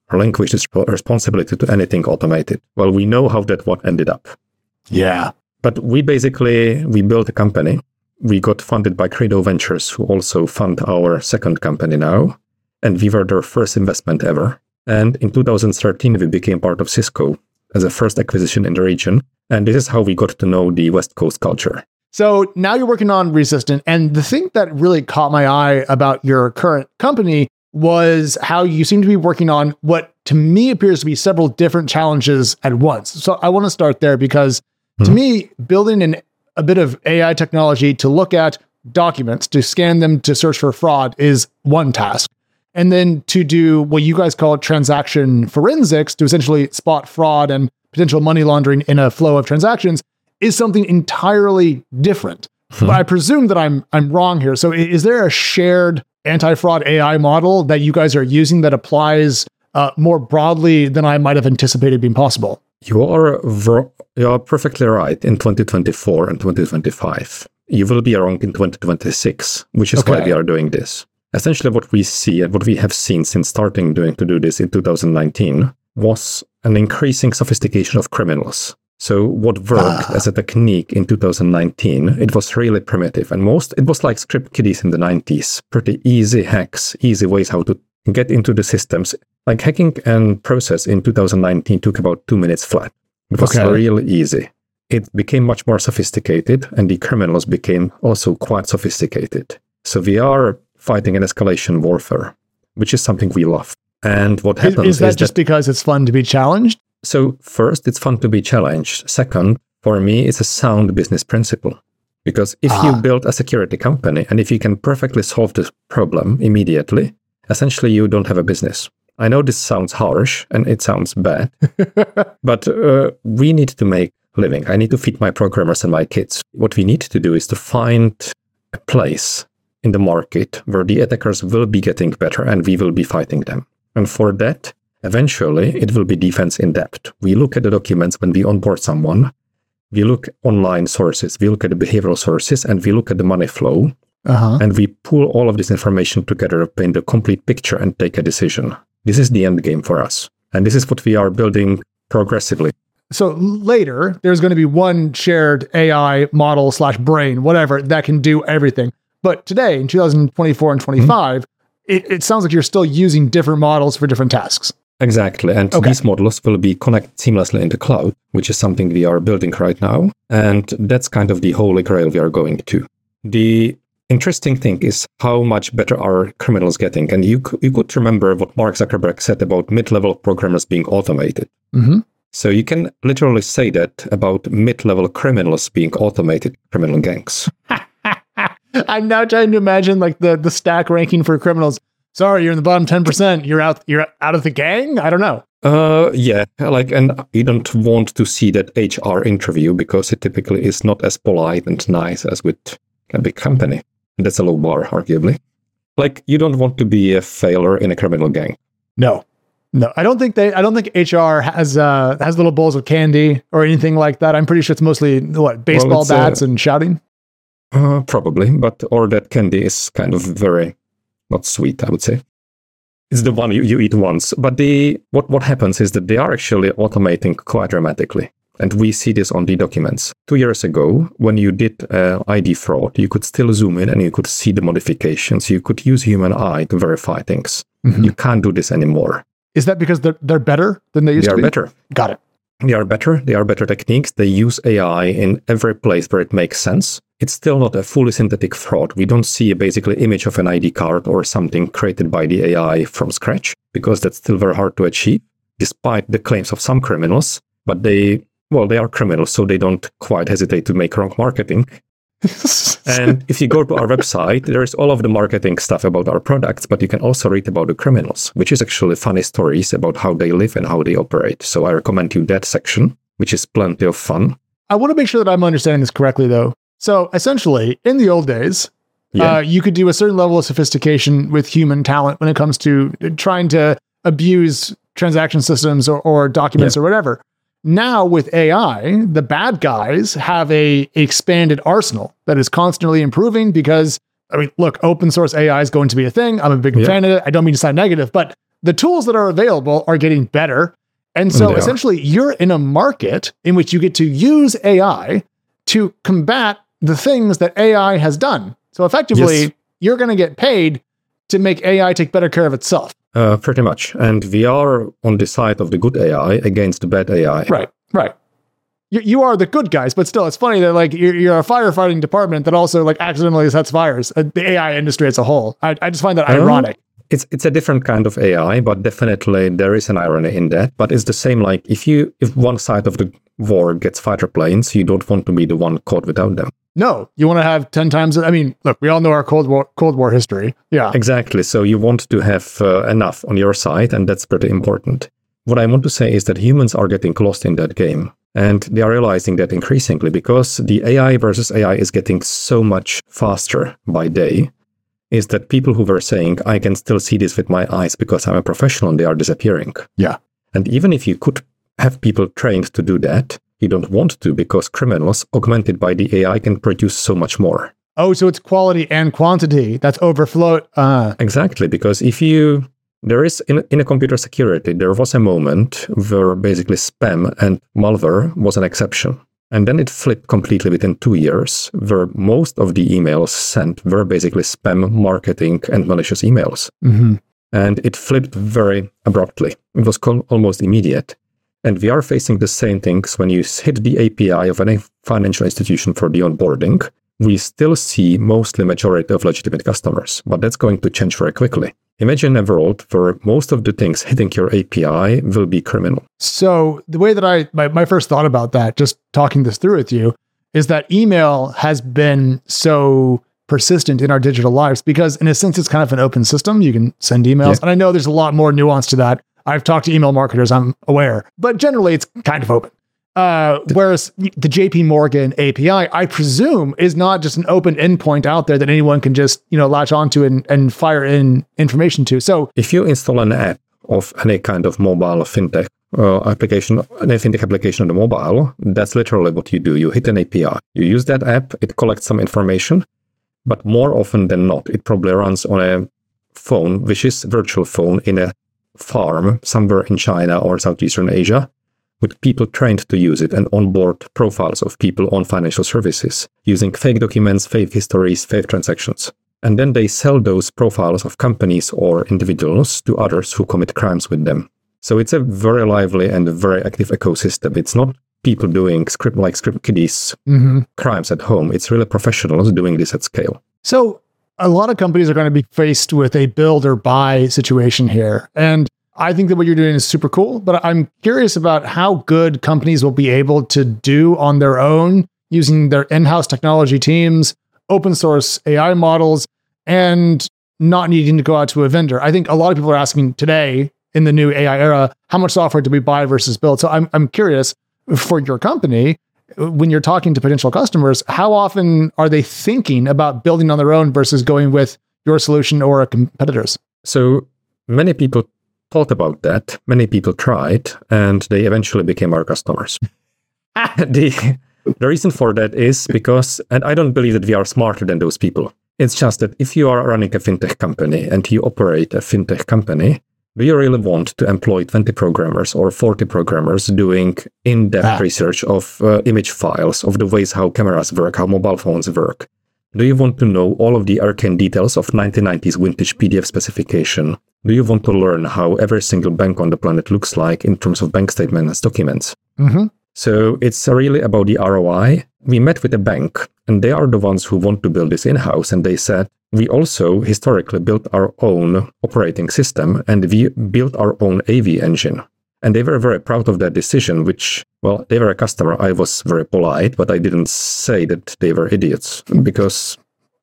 relinquish this responsibility to anything automated. Well, we know how that what ended up. Yeah. But we basically, we built a company. We got funded by Credo Ventures, who also fund our second company now. And we were their first investment ever. And in two thousand thirteen, we became part of Cisco as a first acquisition in the region. And this is how we got to know the West Coast culture. So now you're working on Resistant. And the thing that really caught my eye about your current company was how you seem to be working on what to me appears to be several different challenges at once. So I want to start there because mm-hmm. to me, building an, a bit of A I technology to look at documents, to scan them, to search for fraud is one task. And then to do what you guys call transaction forensics, to essentially spot fraud and potential money laundering in a flow of transactions, is something entirely different. Hmm. But I presume that I'm I'm wrong here. So is there a shared anti-fraud A I model that you guys are using that applies uh, more broadly than I might have anticipated being possible? You are ver- you are perfectly right in twenty twenty-four and twenty twenty-five. You will be wrong in twenty twenty-six, which is okay. Why we are doing this. Essentially, what we see and what we have seen since starting doing to do this in two thousand nineteen was an increasing sophistication of criminals. So what worked ah. as a technique in two thousand nineteen, it was really primitive. And most, it was like script kiddies in the nineties. Pretty easy hacks, easy ways how to get into the systems. Like hacking and process in two thousand nineteen took about two minutes flat. It was okay. really easy. It became much more sophisticated and the criminals became also quite sophisticated. So we are fighting an escalation warfare, which is something we love. And what happens is, is that is just that, because it's fun to be challenged? So first, it's fun to be challenged. Second, for me, it's a sound business principle. Because if ah. you build a security company and if you can perfectly solve this problem immediately, essentially you don't have a business. I know this sounds harsh and it sounds bad, but uh, we need to make a living. I need to feed my programmers and my kids. What we need to do is to find a place in the market where the attackers will be getting better and we will be fighting them. And for that, eventually, it will be defense in depth. We look at the documents when we onboard someone. We look online sources. We look at the behavioral sources and we look at the money flow. Uh-huh. And we pull all of this information together, paint a complete picture and take a decision. This is the end game for us. And this is what we are building progressively. So later, there's going to be one shared A I model slash brain, whatever, that can do everything. But today, in two thousand twenty-four and twenty-five, mm-hmm. it, it sounds like you're still using different models for different tasks. Exactly. And okay. these models will be connected seamlessly in the cloud, which is something we are building right now. And that's kind of the holy grail we are going to. The interesting thing is how much better are criminals getting. And you, you could remember what Mark Zuckerberg said about mid-level programmers being automated. Mm-hmm. So you can literally say that about mid-level criminals being automated criminal gangs. I'm now trying to imagine like the, the stack ranking for criminals. Sorry, you're in the bottom ten percent. You're out You're out of the gang? I don't know. Uh, yeah, like, and you don't want to see that H R interview because it typically is not as polite and nice as with a big company. And that's a low bar, arguably. Like, you don't want to be a failure in a criminal gang. No. No, I don't think they. I don't think H R has uh, has little bowls of candy or anything like that. I'm pretty sure it's mostly what baseball well, bats uh, and shouting. Uh, probably, but or that candy is kind of very not sweet, I would say. It's the one you, you eat once. But the what what happens is that they are actually automating quite dramatically, and we see this on the documents. Two years ago, when you did uh, I D fraud, you could still zoom in and you could see the modifications. You could use human eye to verify things. Mm-hmm. You can't do this anymore. Is that because they're they're better than they used they to be? They are better. Got it. They are better. They are better techniques. They use A I in every place where it makes sense. It's still not a fully synthetic fraud. We don't see a basically image of an I D card or something created by the A I from scratch because that's still very hard to achieve, despite the claims of some criminals. But they, well, they are criminals, so they don't quite hesitate to make wrong marketing. And if you go to our website, there is all of the marketing stuff about our products, but you can also read about the criminals, which is actually funny stories about how they live and how they operate. So I recommend you that section, which is plenty of fun. I want to make sure that I'm understanding this correctly, though. So essentially, in the old days, yeah. uh, you could do a certain level of sophistication with human talent when it comes to trying to abuse transaction systems or, or documents yeah. or whatever. Now with A I, the bad guys have a expanded arsenal that is constantly improving because, I mean, look, open source A I is going to be a thing. I'm a big yeah. fan of it. I don't mean to sound negative, but the tools that are available are getting better. And so They are. essentially you're in a market in which you get to use A I to combat the things that A I has done. So effectively, Yes. you're going to get paid to make A I take better care of itself. Uh, pretty much. And we are on the side of the good A I against the bad A I. Right, right. You, you are the good guys, but still, it's funny that like you're, you're a firefighting department that also like accidentally sets fires. Uh, the A I industry as a whole. I, I just find that Um, ironic. It's it's a different kind of A I, but definitely there is an irony in that. But it's the same like if you if one side of the war gets fighter planes, you don't want to be the one caught without them. No, you want to have ten times. I mean, look, we all know our Cold War Cold War history. Yeah, Exactly. So you want to have uh, enough on your side, and that's pretty important. What I want to say is that humans are getting lost in that game. And they are realizing that increasingly because the A I versus A I is getting so much faster by day, is that people who were saying, I can still see this with my eyes because I'm a professional, they are disappearing. Yeah. And even if you could have people trained to do that, you don't want to because criminals, augmented by the A I, can produce so much more. Oh, so it's quality and quantity that's overflowed. Uh, Exactly, because if you, there is, in, in a computer security, there was a moment where basically spam and malware was an exception. And then it flipped completely within two years, where most of the emails sent were basically spam, marketing, and malicious emails. mm-hmm. And it flipped very abruptly. It was col- almost immediate. And we are facing the same things when you hit the A P I of any financial institution for the onboarding. We still see mostly majority of legitimate customers, but that's going to change very quickly. Imagine a world where most of the things hitting your A P I will be criminal. So the way that I, my, my first thought about that, just talking this through with you, is that email has been so persistent in our digital lives because in a sense, it's kind of an open system. You can send emails. Yeah. And I know there's a lot more nuance to that. I've talked to email marketers, I'm aware, but generally it's kind of open. Uh, whereas the J P Morgan A P I, I presume, is not just an open endpoint out there that anyone can just, you know, latch onto and, and fire in information to. So If you install an app of any kind of mobile fintech uh, application, any fintech application on the mobile, that's literally what you do. You hit an A P I. You use that app, it collects some information, but more often than not, it probably runs on a phone, which is a virtual phone in a farm somewhere in China or Southeastern Asia, with people trained to use it and onboard profiles of people on financial services using fake documents, fake histories, fake transactions. And then they sell those profiles of companies or individuals to others who commit crimes with them. So it's a very lively and very active ecosystem. It's not people doing script like script kiddies mhm. crimes at home. It's really professionals doing this at scale. So a lot of companies are going to be faced with a build or buy situation here. And I think that what you're doing is super cool, but I'm curious about how good companies will be able to do on their own using their in-house technology teams, open source A I models, and not needing to go out to a vendor. I think a lot of people are asking today in the new A I era, how much software do we buy versus build? So I'm, I'm curious for your company, when you're talking to potential customers, how often are they thinking about building on their own versus going with your solution or a competitor's? So many people thought about that. Many people tried, and they eventually became our customers. the, the reason for that is because, and I don't believe that we are smarter than those people. It's just that if you are running a fintech company and you operate a fintech company, do you really want to employ twenty programmers or forty programmers doing in-depth Ah. research of uh, image files, of the ways how cameras work, how mobile phones work? Do you want to know all of the arcane details of nineteen nineties vintage P D F specification? Do you want to learn how every single bank on the planet looks like in terms of bank statements, documents? Mm-hmm. So it's really about the R O I. We met with a bank, and they are the ones who want to build this in-house, and they said, we also historically built our own operating system, and we built our own A V engine. And they were very proud of that decision, which, well, they were a customer. I was very polite, but I didn't say that they were idiots, because...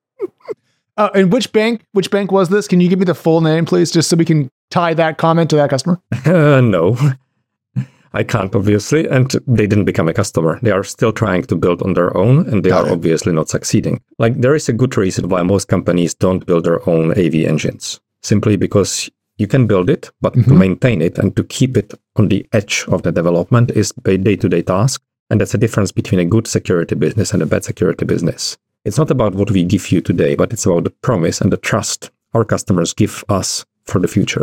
Uh, and which bank, which bank was this? Can you give me the full name, please, just so we can tie that comment to that customer? Uh, no, I can't, obviously. And they didn't become a customer. They are still trying to build on their own, and they Got are it. obviously not succeeding. Like, there is a good reason why most companies don't build their own A V engines. Simply because you can build it, but to Mhm. maintain it and to keep it on the edge of the development is a day-to-day task. And that's a difference between a good security business and a bad security business. It's not about what we give you today, but it's about the promise and the trust our customers give us for the future.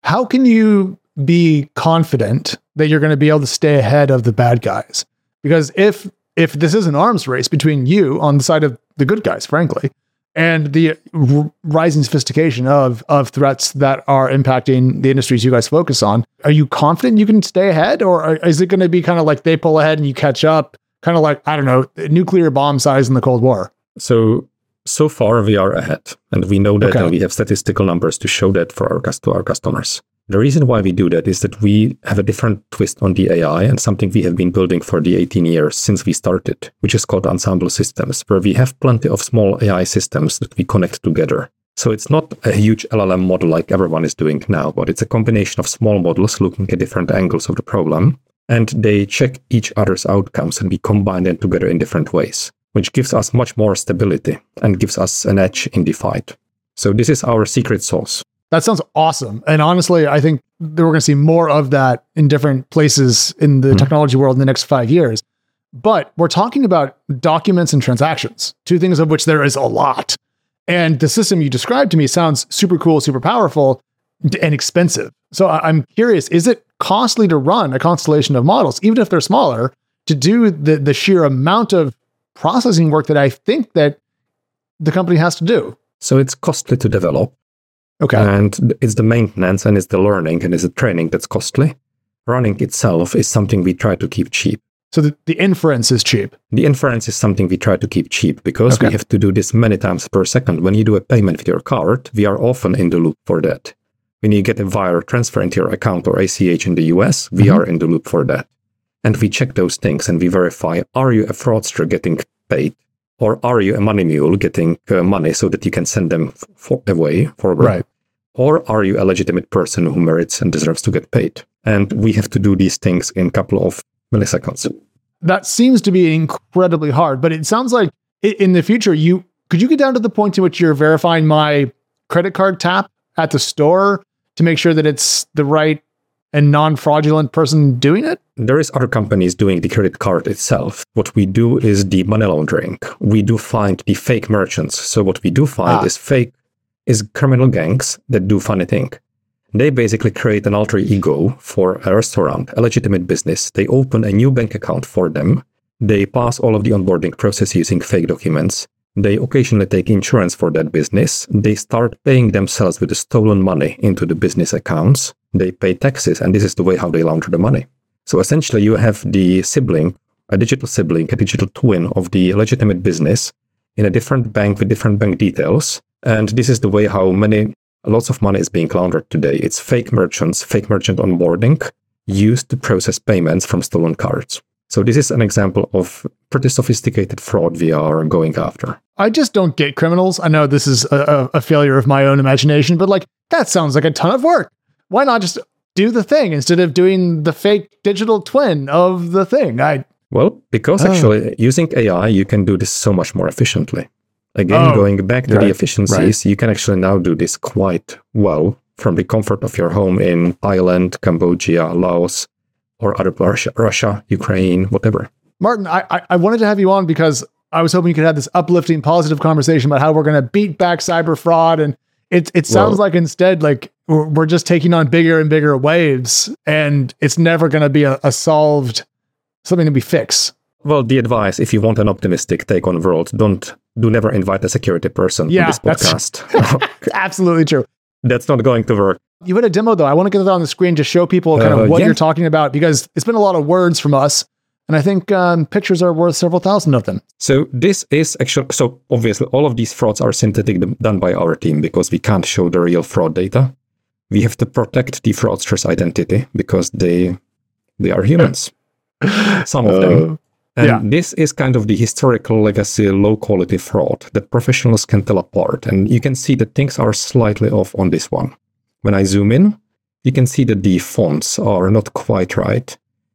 how can you be confident that you're going to be able to stay ahead of the bad guys? Because if if this is an arms race between you on the side of the good guys, frankly, and the r- rising sophistication of of threats that are impacting the industries you guys focus on, are you confident you can stay ahead, or are, is it going to be kind of like they pull ahead and you catch up, kind of like, I don't know, nuclear bomb size in the Cold War? So, so far we are ahead, and we know that, Okay. and we have statistical numbers to show that for our cus- to our customers. The reason why we do that is that we have a different twist on the A I and something we have been building for the eighteen years since we started, which is called Ensemble Systems, where we have plenty of small A I systems that we connect together. So it's not a huge L L M model like everyone is doing now, but it's a combination of small models looking at different angles of the problem, and they check each other's outcomes, and we combine them together in different ways, which gives us much more stability and gives us an edge in the fight. So this is our secret sauce. That sounds awesome. And honestly, I think that we're going to see more of that in different places in the Mhm. technology world in the next five years. But we're talking about documents and transactions, two things of which there is a lot. And the system you described to me sounds super cool, super powerful, d- and expensive. So I- I'm curious, is it costly to run a constellation of models, even if they're smaller, to do the, the sheer amount of processing work that I think that the company has to do? So it's costly to develop. Okay. And it's the maintenance and it's the learning and it's the training that's costly. Running itself is something we try to keep cheap. So the, the inference is cheap. The inference is something we try to keep cheap because Okay. we have to do this many times per second. When you do a payment with your card, we are often in the loop for that. When you get a wire transfer into your account or A C H in the U S, we Mhm. are in the loop for that. And we check those things and we verify, are you a fraudster getting paid? Or are you a money mule getting uh, money so that you can send them f- for, away forward? Right. Or are you a legitimate person who merits and deserves to get paid? And we have to do these things in a couple of milliseconds. That seems to be incredibly hard, but it sounds like i- in the future, you could you get down to the point to which you're verifying my credit card tap at the store to make sure that it's the right and non-fraudulent person doing it? There is other companies doing the credit card itself. What we do is the money laundering. We do find the fake merchants. So what we do find Ah. is fake, is criminal gangs that do funny thing. They basically create an alter ego for a restaurant, a legitimate business. They open a new bank account for them. They pass all of the onboarding process using fake documents. They occasionally take insurance for that business. They start paying themselves with the stolen money into the business accounts. They pay taxes, and this is the way how they launder the money. So essentially, you have the sibling, a digital sibling, a digital twin of the legitimate business in a different bank with different bank details. And this is the way how many, lots of money is being laundered today. It's fake merchants, fake merchant onboarding used to process payments from stolen cards. So this is an example of pretty sophisticated fraud we are going after. I just don't get criminals. I know this is a, a, a failure of my own imagination, but like that sounds like a ton of work. Why not just do the thing instead of doing the fake digital twin of the thing? I Well, because Oh. actually using A I, you can do this so much more efficiently. Again, Oh, going back to right, the efficiencies, you can actually now do this quite well from the comfort of your home in Thailand, Cambodia, Laos, or other Russia, Russia, Ukraine, whatever. Martin, I, I I wanted to have you on because I was hoping you could have this uplifting, positive conversation about how we're going to beat back cyber fraud, and it it sounds Well- like instead like we're, we're just taking on bigger and bigger waves, and it's never going to be a, a solved something to be fixed. Well, the advice, if you want an optimistic take on world, don't do never invite a security person Yeah, on this that's- podcast. Absolutely true. That's not going to work. You had a demo though. I want to get that on the screen to show people kind Uh, of what yeah. you're talking about because it's been a lot of words from us, and I think um, pictures are worth several thousand of them. So this is actually, so obviously all of these frauds are synthetic done by our team because we can't show the real fraud data. We have to protect the fraudster's identity because they they are humans. Some of them. And yeah. this is kind of the historical legacy, low quality fraud that professionals can tell apart. And you can see that things are slightly off on this one. When I zoom in, you can see that the fonts are not quite right.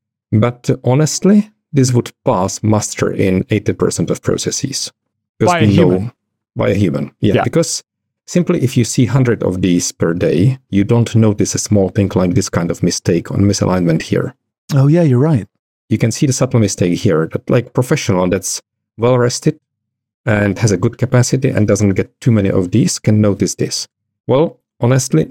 But uh, honestly, this would pass muster in eighty percent of processes. Because By a we know- human. By a human. Yeah, Yeah. because simply if you see one hundred of these per day, you don't notice a small thing like this kind of mistake on misalignment here. Oh yeah, you're right. You can see the subtle mistake here that like professional that's well rested and has a good capacity and doesn't get too many of these can notice this. Well, honestly,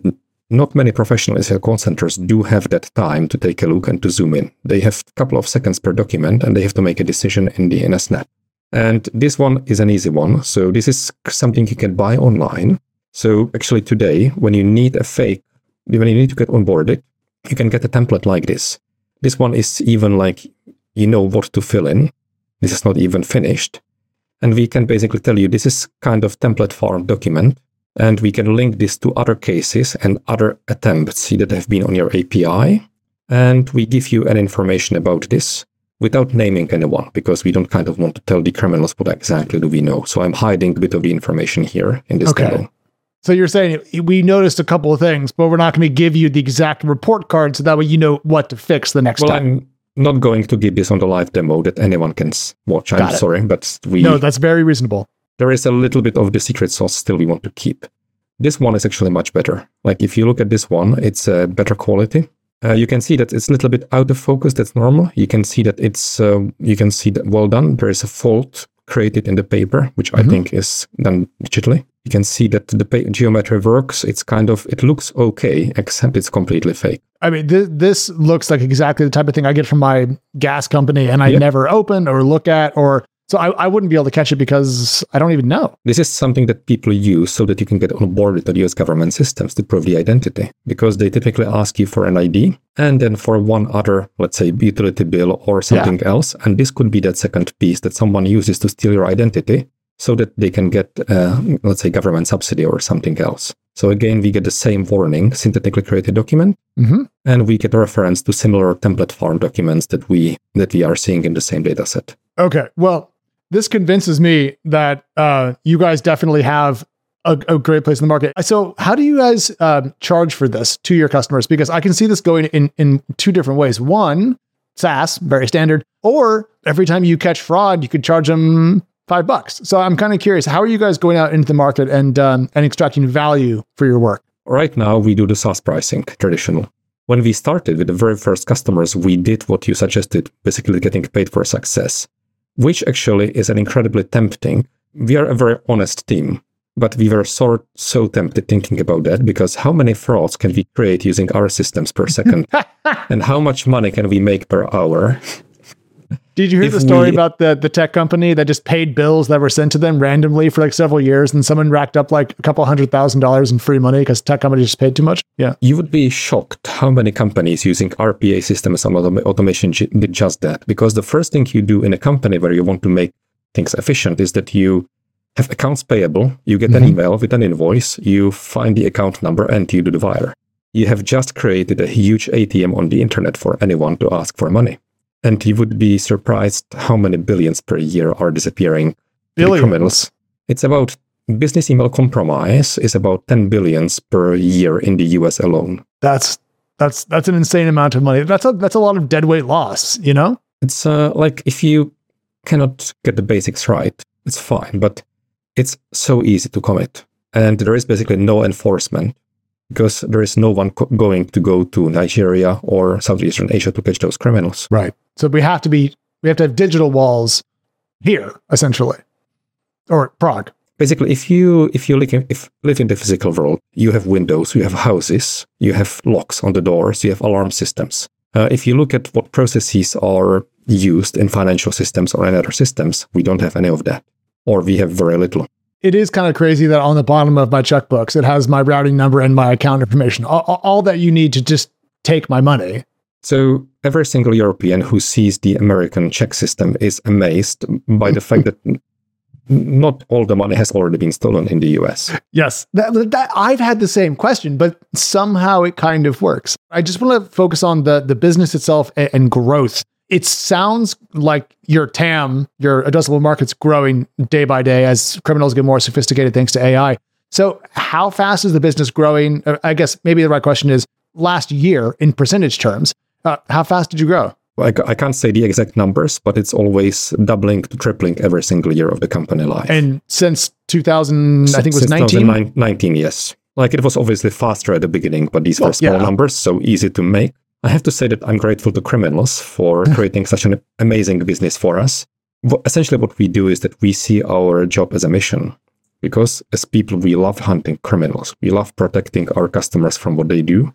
not many professional S E O call centers do have that time to take a look and to zoom in. They have a couple of seconds per document and they have to make a decision in the in a snap. And this one is an easy one. So this is something you can buy online. So actually today, when you need a fake, when you need to get onboarded, you can get a template like this. This one is even like, you know what to fill in. This is not even finished. And we can basically tell you this is kind of template form document. And we can link this to other cases and other attempts that have been on your A P I. And we give you an information about this without naming anyone, because we don't kind of want to tell the criminals what exactly do we know. So I'm hiding a bit of the information here in this okay. demo. So you're saying we noticed a couple of things, but we're not going to give you the exact report card so that way you know what to fix the next well, time. I'm not going to give this on the live demo that anyone can watch. I'm sorry, but we... No, that's very reasonable. There is a little bit of the secret sauce still we want to keep. This one is actually much better. Like if you look at this one, it's uh, better quality. Uh, you can see that it's a little bit out of focus. That's normal. You can see that it's, uh, you can see that well done. There is a fault created in the paper, which mm-hmm. I think is done digitally. You can see that the pa- geometry works. It's kind of, it looks okay, except it's completely fake. I mean, th- this looks like exactly the type of thing I get from my gas company and I yep. never open or look at, or so I, I wouldn't be able to catch it because I don't even know. This is something that people use so that you can get onboarded to the U S government systems to prove the identity, because they typically ask you for an I D and then for one other, let's say, utility bill or something yeah. else. And this could be that second piece that someone uses to steal your identity so that they can get, uh, let's say, government subsidy or something else. So again, we get the same warning, synthetically created document, mm-hmm. and we get a reference to similar template form documents that we that we are seeing in the same data set. Okay, well, this convinces me that uh, you guys definitely have a, a great place in the market. So how do you guys um, charge for this to your customers? Because I can see this going in, in two different ways. One, SaaS, very standard, or every time you catch fraud, you could charge them five bucks. So I'm kind of curious, how are you guys going out into the market and um, and extracting value for your work? Right now, we do the SaaS pricing, traditional. When we started with the very first customers, we did what you suggested, basically getting paid for success, which actually is an incredibly tempting. We are a very honest team, but we were so, so tempted thinking about that, because how many frauds can we create using our systems per second? And how much money can we make per hour? Did you hear if the story we, about the, the tech company that just paid bills that were sent to them randomly for like several years, and someone racked up like a couple hundred thousand dollars in free money because tech companies just paid too much? Yeah. You would be shocked how many companies using R P A systems and autom- automation did just that. Because the first thing you do in a company where you want to make things efficient is that you have accounts payable, you get mm-hmm. an email with an invoice, you find the account number and you do the wire. You have just created a huge A T M on the internet for anyone to ask for money. And you would be surprised how many billions per year are disappearing to the criminals. It's about, business email compromise is about ten billions per year in the U S alone. That's that's that's an insane amount of money. That's a that's a lot of deadweight loss, you know? It's uh, like if you cannot get the basics right, it's fine, but it's so easy to commit. And there is basically no enforcement, because there is no one co- going to go to Nigeria or Southeastern Asia to catch those criminals. Right. So we have to be, we have to have digital walls here, essentially, or Prague. Basically, if you if you live in, if live in the physical world, you have windows, you have houses, you have locks on the doors, you have alarm systems. Uh, if you look at what processes are used in financial systems or in other systems, we don't have any of that, or we have very little. It is kind of crazy that on the bottom of my checkbooks, it has my routing number and my account information, all, all that you need to just take my money. So every single European who sees the American check system is amazed by the fact that not all the money has already been stolen in the U S. Yes, that, that, I've had the same question, but somehow it kind of works. I just want to focus on the, the business itself and, and growth. It sounds like your T A M, your addressable market's growing day by day as criminals get more sophisticated thanks to A I. So how fast is the business growing? I guess maybe the right question is, last year in percentage terms, uh, how fast did you grow? Well, I, I can't say the exact numbers, but it's always doubling to tripling every single year of the company life. And since two thousand, since, I think it was nineteen? nineteen, yes. Like it was obviously faster at the beginning, but these well, were small yeah. numbers, so easy to make. I have to say that I'm grateful to criminals for creating such an amazing business for us. What, essentially what we do is that we see our job as a mission. because as people, we love hunting criminals. We love protecting our customers from what they do.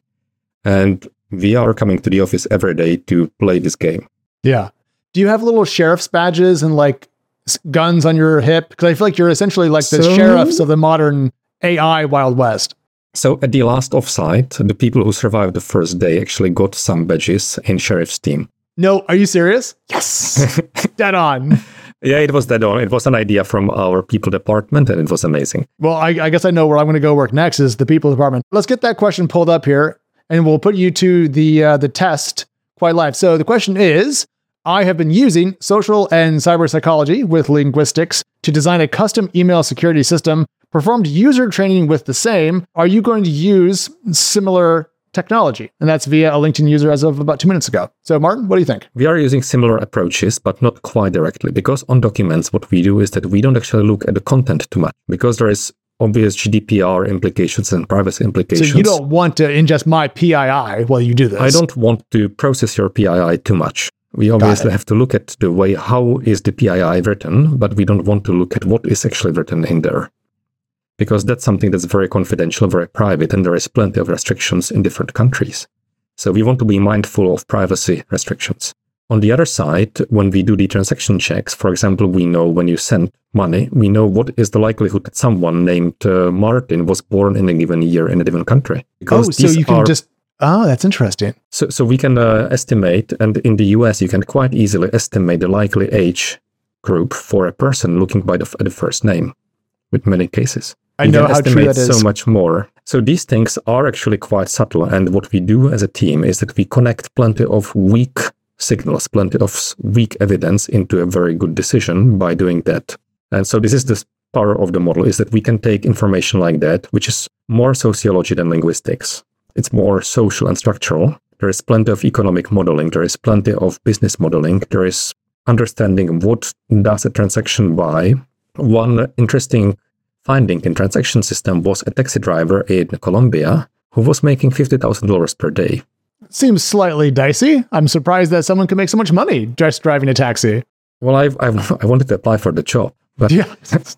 And we are coming to the office every day to play this game. Yeah. Do you have little sheriff's badges and like guns on your hip? Because I feel like you're essentially like the So- sheriffs of the modern A I Wild West. So at the last offsite, the people who survived the first day actually got some badges in sheriff's team. No, are you serious? Yes. Dead on. Yeah, it was that on. It was an idea from our people department, and it was amazing. Well, I, I guess I know where I'm going to go work next is the people department. Let's get that question pulled up here, and we'll put you to the uh, the test quite live. So the question is, I have been using social and cyber psychology with linguistics to design a custom email security system, performed user training with the same. Are you going to use similar technology? And that's via a LinkedIn user as of about two minutes ago. So Martin, what do you think? We are using similar approaches, but not quite directly, because on documents, what we do is that we don't actually look at the content too much, because there is obvious G D P R implications and privacy implications. So you don't want to ingest my P I I while you do this. I don't want to process your P I I too much. We obviously have to look at the way, how is the P I I written, but we don't want to look at what is actually written in there. Because that's something that's very confidential, very private, and there is plenty of restrictions in different countries. So we want to be mindful of privacy restrictions. On the other side, when we do the transaction checks, for example, we know when you send money, we know what is the likelihood that someone named uh, Martin was born in a given year in a given country. Because Oh, so these you can are- just, oh, that's interesting. So, so we can uh, estimate, and in the U S, you can quite easily estimate the likely age group for a person looking by the, at the first name, with many cases. I You know can how true estimate that is. so much more. So these things are actually quite subtle. And what we do as a team is that we connect plenty of weak signals, plenty of s- weak evidence into a very good decision by doing that. And so this is the power of the model, is that we can take information like that, which is more sociology than linguistics. It's more social and structural. There is plenty of economic modeling. There is plenty of business modeling. There is understanding what does a transaction buy. One interesting finding in transaction system was a taxi driver in Colombia who was making fifty thousand dollars per day. Seems slightly dicey. I'm surprised that someone can make so much money just driving a taxi. Well, I've, I've, I wanted to apply for the job, but Yeah.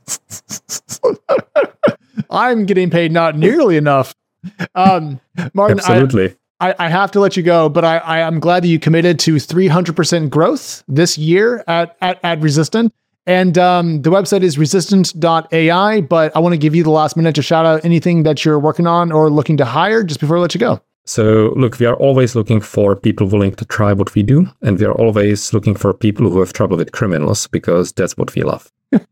I'm getting paid not nearly enough. Um, Martin, I, absolutely. I, I have to let you go, but I, I am glad that you committed to three hundred percent growth this year at, at, at Resistant. And um, the website is resistant dot A I, but I want to give you the last minute to shout out anything that you're working on or looking to hire just before I let you go. So look, we are always looking for people willing to try what we do. And we are always looking for people who have trouble with criminals, because that's what we love.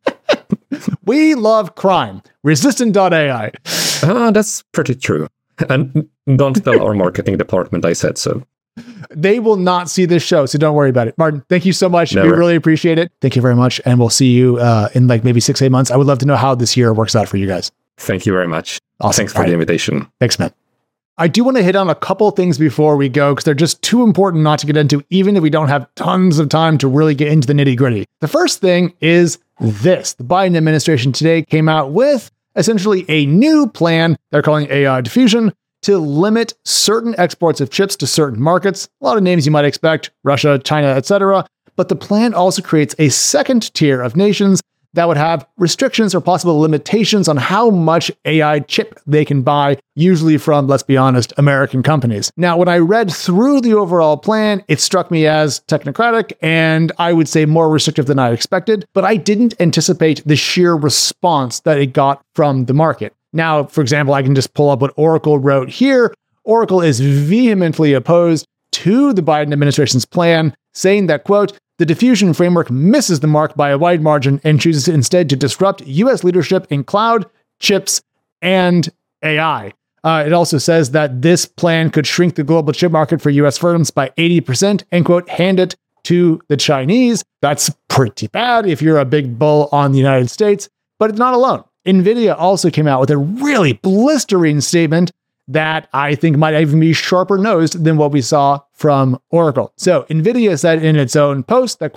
We love crime. resistant dot A I. Ah, that's pretty true. And don't tell our marketing department I said so. They will not see this show, so don't worry about it. Martin, thank you so much. Never. We really appreciate it. Thank you very much. And we'll see you uh, in like maybe six, eight months. I would love to know how this year works out for you guys. Thank you very much. Awesome. Thanks for All right. the invitation. Thanks, man. I do want to hit on a couple things before we go, because they're just too important not to get into, even if we don't have tons of time to really get into the nitty gritty. The first thing is this. The Biden administration today came out with essentially a new plan they're calling A I diffusion to limit certain exports of chips to certain markets. A lot of names you might expect, Russia, China, et cetera. But the plan also creates a second tier of nations that would have restrictions or possible limitations on how much A I chip they can buy, usually from, let's be honest, American companies. Now, when I read through the overall plan, it struck me as technocratic and I would say more restrictive than I expected, but I didn't anticipate the sheer response that it got from the market. Now, for example, I can just pull up what Oracle wrote here. Oracle is vehemently opposed to the Biden administration's plan, saying that, quote, the diffusion framework misses the mark by a wide margin and chooses instead to disrupt U S leadership in cloud, chips, and A I. Uh, it also says that this plan could shrink the global chip market for U S firms by eighty percent and, quote, hand it to the Chinese. That's pretty bad if you're a big bull on the United States, but it's not alone. NVIDIA also came out with a really blistering statement that I think might even be sharper nosed than what we saw from Oracle. So NVIDIA said in its own post that, quote,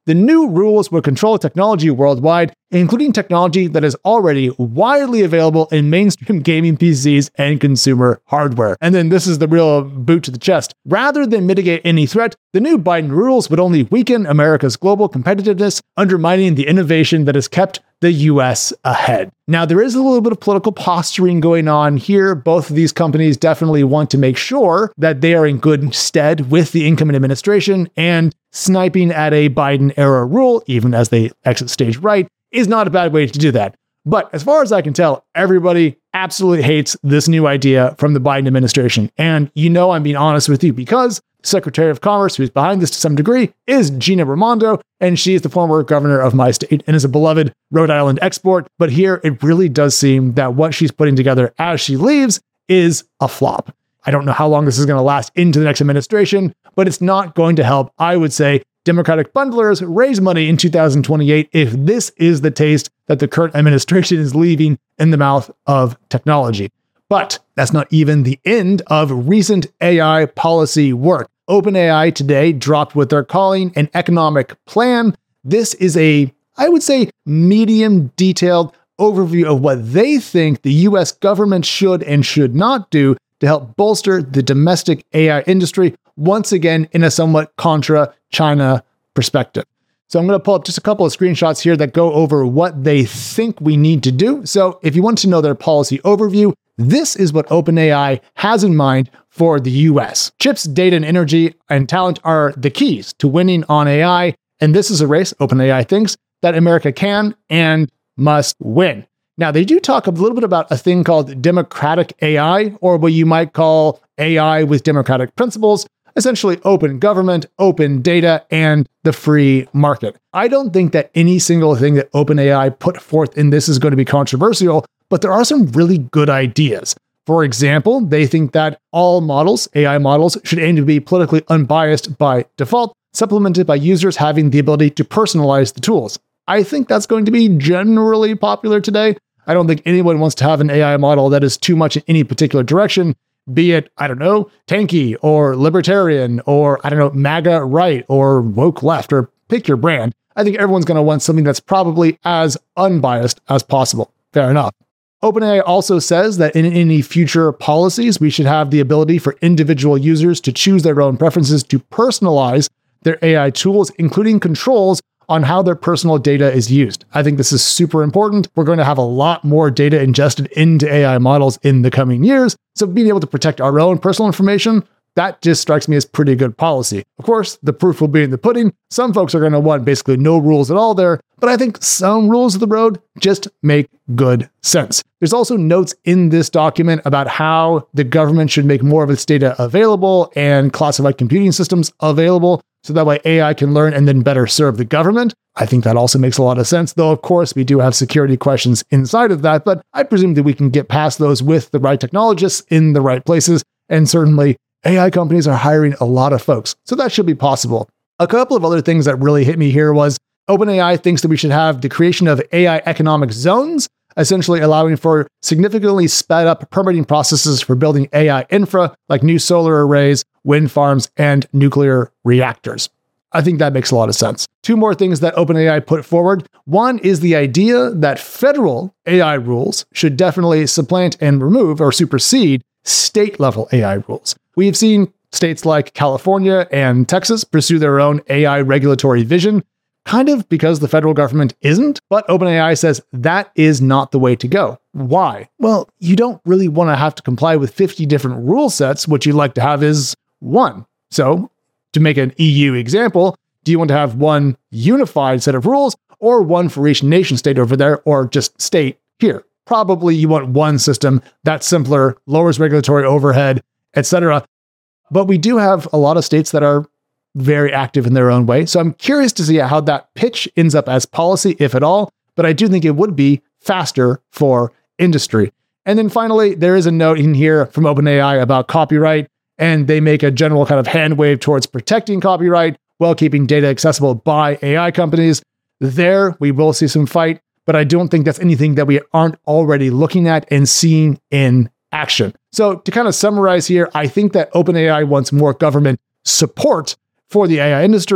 the new rules would control technology worldwide, including technology that is already widely available in mainstream gaming P Cs and consumer hardware. And then this is the real boot to the chest. Rather than mitigate any threat, the new Biden rules would only weaken America's global competitiveness, undermining the innovation that has kept the U S ahead. Now, there is a little bit of political posturing going on here. Both of these companies definitely want to make sure that they are in good stead with the incoming administration, and sniping at a Biden-era rule, even as they exit stage right, is not a bad way to do that. But as far as I can tell, everybody absolutely hates this new idea from the Biden administration. And you know I'm being honest with you, because Secretary of Commerce, who's behind this to some degree, is Gina Raimondo, and she is the former governor of my state and is a beloved Rhode Island export. But here, it really does seem that what she's putting together as she leaves is a flop. I don't know how long this is going to last into the next administration, but it's not going to help, I would say, Democratic bundlers raise money in two thousand twenty-eight if this is the taste that the current administration is leaving in the mouth of technology. But that's not even the end of recent A I policy work. OpenAI today dropped what they're calling an economic plan. This is a, I would say, medium detailed overview of what they think the U S government should and should not do to help bolster the domestic A I industry, once again in a somewhat contra-China perspective. So I'm going to pull up just a couple of screenshots here that go over what they think we need to do. So if you want to know their policy overview, this is what OpenAI has in mind for the U S. Chips, data, and energy and talent are the keys to winning on A I. And this is a race, OpenAI thinks, that America can and must win. Now, they do talk a little bit about a thing called democratic A I, or what you might call A I with democratic principles, essentially open government, open data, and the free market. I don't think that any single thing that OpenAI put forth in this is going to be controversial, but there are some really good ideas. For example, they think that all models, A I models, should aim to be politically unbiased by default, supplemented by users having the ability to personalize the tools. I think that's going to be generally popular today. I don't think anyone wants to have an A I model that is too much in any particular direction, be it, I don't know, tanky or libertarian or, I don't know, MAGA right or woke left, or pick your brand. I think everyone's going to want something that's probably as unbiased as possible. Fair enough. OpenAI also says that in any future policies, we should have the ability for individual users to choose their own preferences to personalize their A I tools, including controls on how their personal data is used. I think this is super important. We're going to have a lot more data ingested into A I models in the coming years. So being able to protect our own personal information, that just strikes me as pretty good policy. Of course, the proof will be in the pudding. Some folks are going to want basically no rules at all there, but I think some rules of the road just make good sense. There's also notes in this document about how the government should make more of its data available and classified computing systems available, so that way A I can learn and then better serve the government. I think that also makes a lot of sense, though of course we do have security questions inside of that, but I presume that we can get past those with the right technologists in the right places, and certainly A I companies are hiring a lot of folks, so that should be possible. A couple of other things that really hit me here was OpenAI thinks that we should have the creation of A I economic zones, essentially allowing for significantly sped up permitting processes for building A I infra, like new solar arrays, wind farms, and nuclear reactors. I think that makes a lot of sense. Two more things that OpenAI put forward. One is the idea that federal A I rules should definitely supplant and remove or supersede state-level A I rules. We've seen states like California and Texas pursue their own A I regulatory vision, kind of because the federal government isn't, but OpenAI says that is not the way to go. Why? Well, you don't really want to have to comply with fifty different rule sets. What you'd like to have is one. So, to make an E U example, do you want to have one unified set of rules, or one for each nation state over there, or just state here? Probably you want one system that's simpler, lowers regulatory overhead, et cetera. But we do have a lot of states that are very active in their own way. So I'm curious to see how that pitch ends up as policy, if at all. But I do think it would be faster for industry. And then finally, there is a note in here from OpenAI about copyright, and they make a general kind of hand wave towards protecting copyright while keeping data accessible by A I companies. There, we will see some fight, but I don't think that's anything that we aren't already looking at and seeing in action. So to kind of summarize here, I think that OpenAI wants more government support for the A I industry,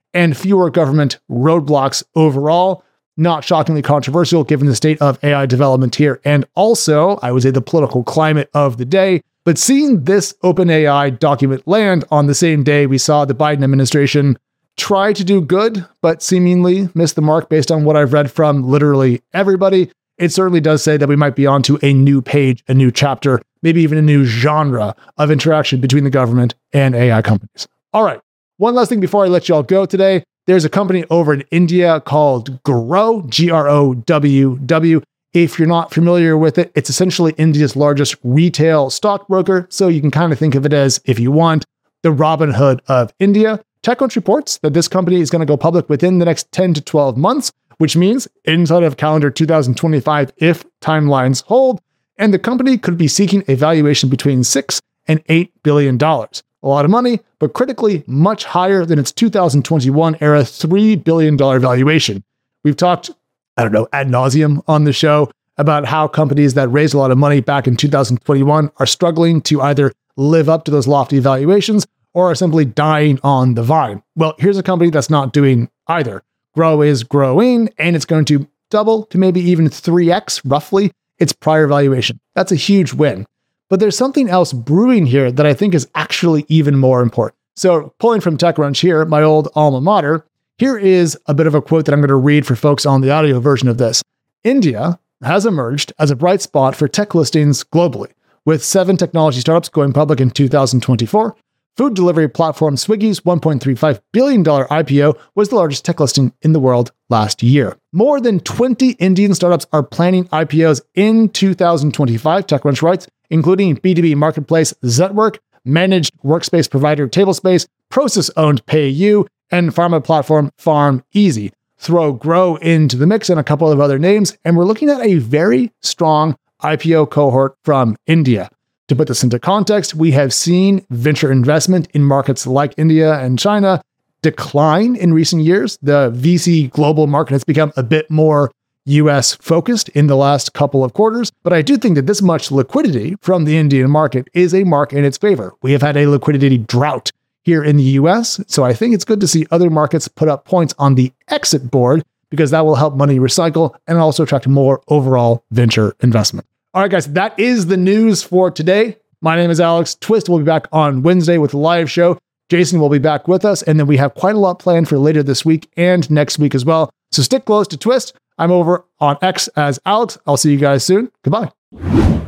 and fewer government roadblocks overall. Not shockingly controversial given the state of A I development here, and also, I would say, the political climate of the day. But seeing this OpenAI document land on the same day we saw the Biden administration try to do good, but seemingly miss the mark based on what I've read from literally everybody, it certainly does say that we might be onto a new page, a new chapter, maybe even a new genre of interaction between the government and A I companies. All right, one last thing before I let you all go today. There's a company over in India called Grow, G R O W W. If you're not familiar with it, it's essentially India's largest retail stockbroker. So you can kind of think of it as, if you want, the Robinhood of India. TechCrunch reports that this company is going to go public within the next ten to twelve months, which means inside of calendar two thousand twenty-five if timelines hold. And the company could be seeking a valuation between six and eight billion dollars. A lot of money, but critically much higher than its two thousand twenty-one era three billion dollars valuation. We've talked, I don't know, ad nauseum on the show about how companies that raised a lot of money back in two thousand twenty-one are struggling to either live up to those lofty valuations or are simply dying on the vine. Well, here's a company that's not doing either. Grow is growing, and it's going to double to maybe even three x roughly its prior valuation. That's a huge win. But there's something else brewing here that I think is actually even more important. So pulling from TechCrunch here, my old alma mater, here is a bit of a quote that I'm going to read for folks on the audio version of this. India has emerged as a bright spot for tech listings globally, with seven technology startups going public in two thousand twenty-four. Food delivery platform Swiggy's one point three five billion dollars I P O was the largest tech listing in the world last year. More than twenty Indian startups are planning I P Os in two thousand twenty-five, TechCrunch writes, including B two B marketplace Zetwork, managed workspace provider Tablespace, process-owned PayU, and pharma platform PharmEasy. Throw Grow into the mix and a couple of other names, and we're looking at a very strong I P O cohort from India. To put this into context, we have seen venture investment in markets like India and China decline in recent years. The V C global market has become a bit more U S focused in the last couple of quarters, but I do think that this much liquidity from the Indian market is a mark in its favor. We have had a liquidity drought here in the U S, so I think it's good to see other markets put up points on the exit board because that will help money recycle and also attract more overall venture investment. All right, guys, that is the news for today. My name is Alex. Twist will be back on Wednesday with a live show. Jason will be back with us, and then we have quite a lot planned for later this week and next week as well. So stick close to Twist. I'm over on X as Alex. I'll see you guys soon. Goodbye.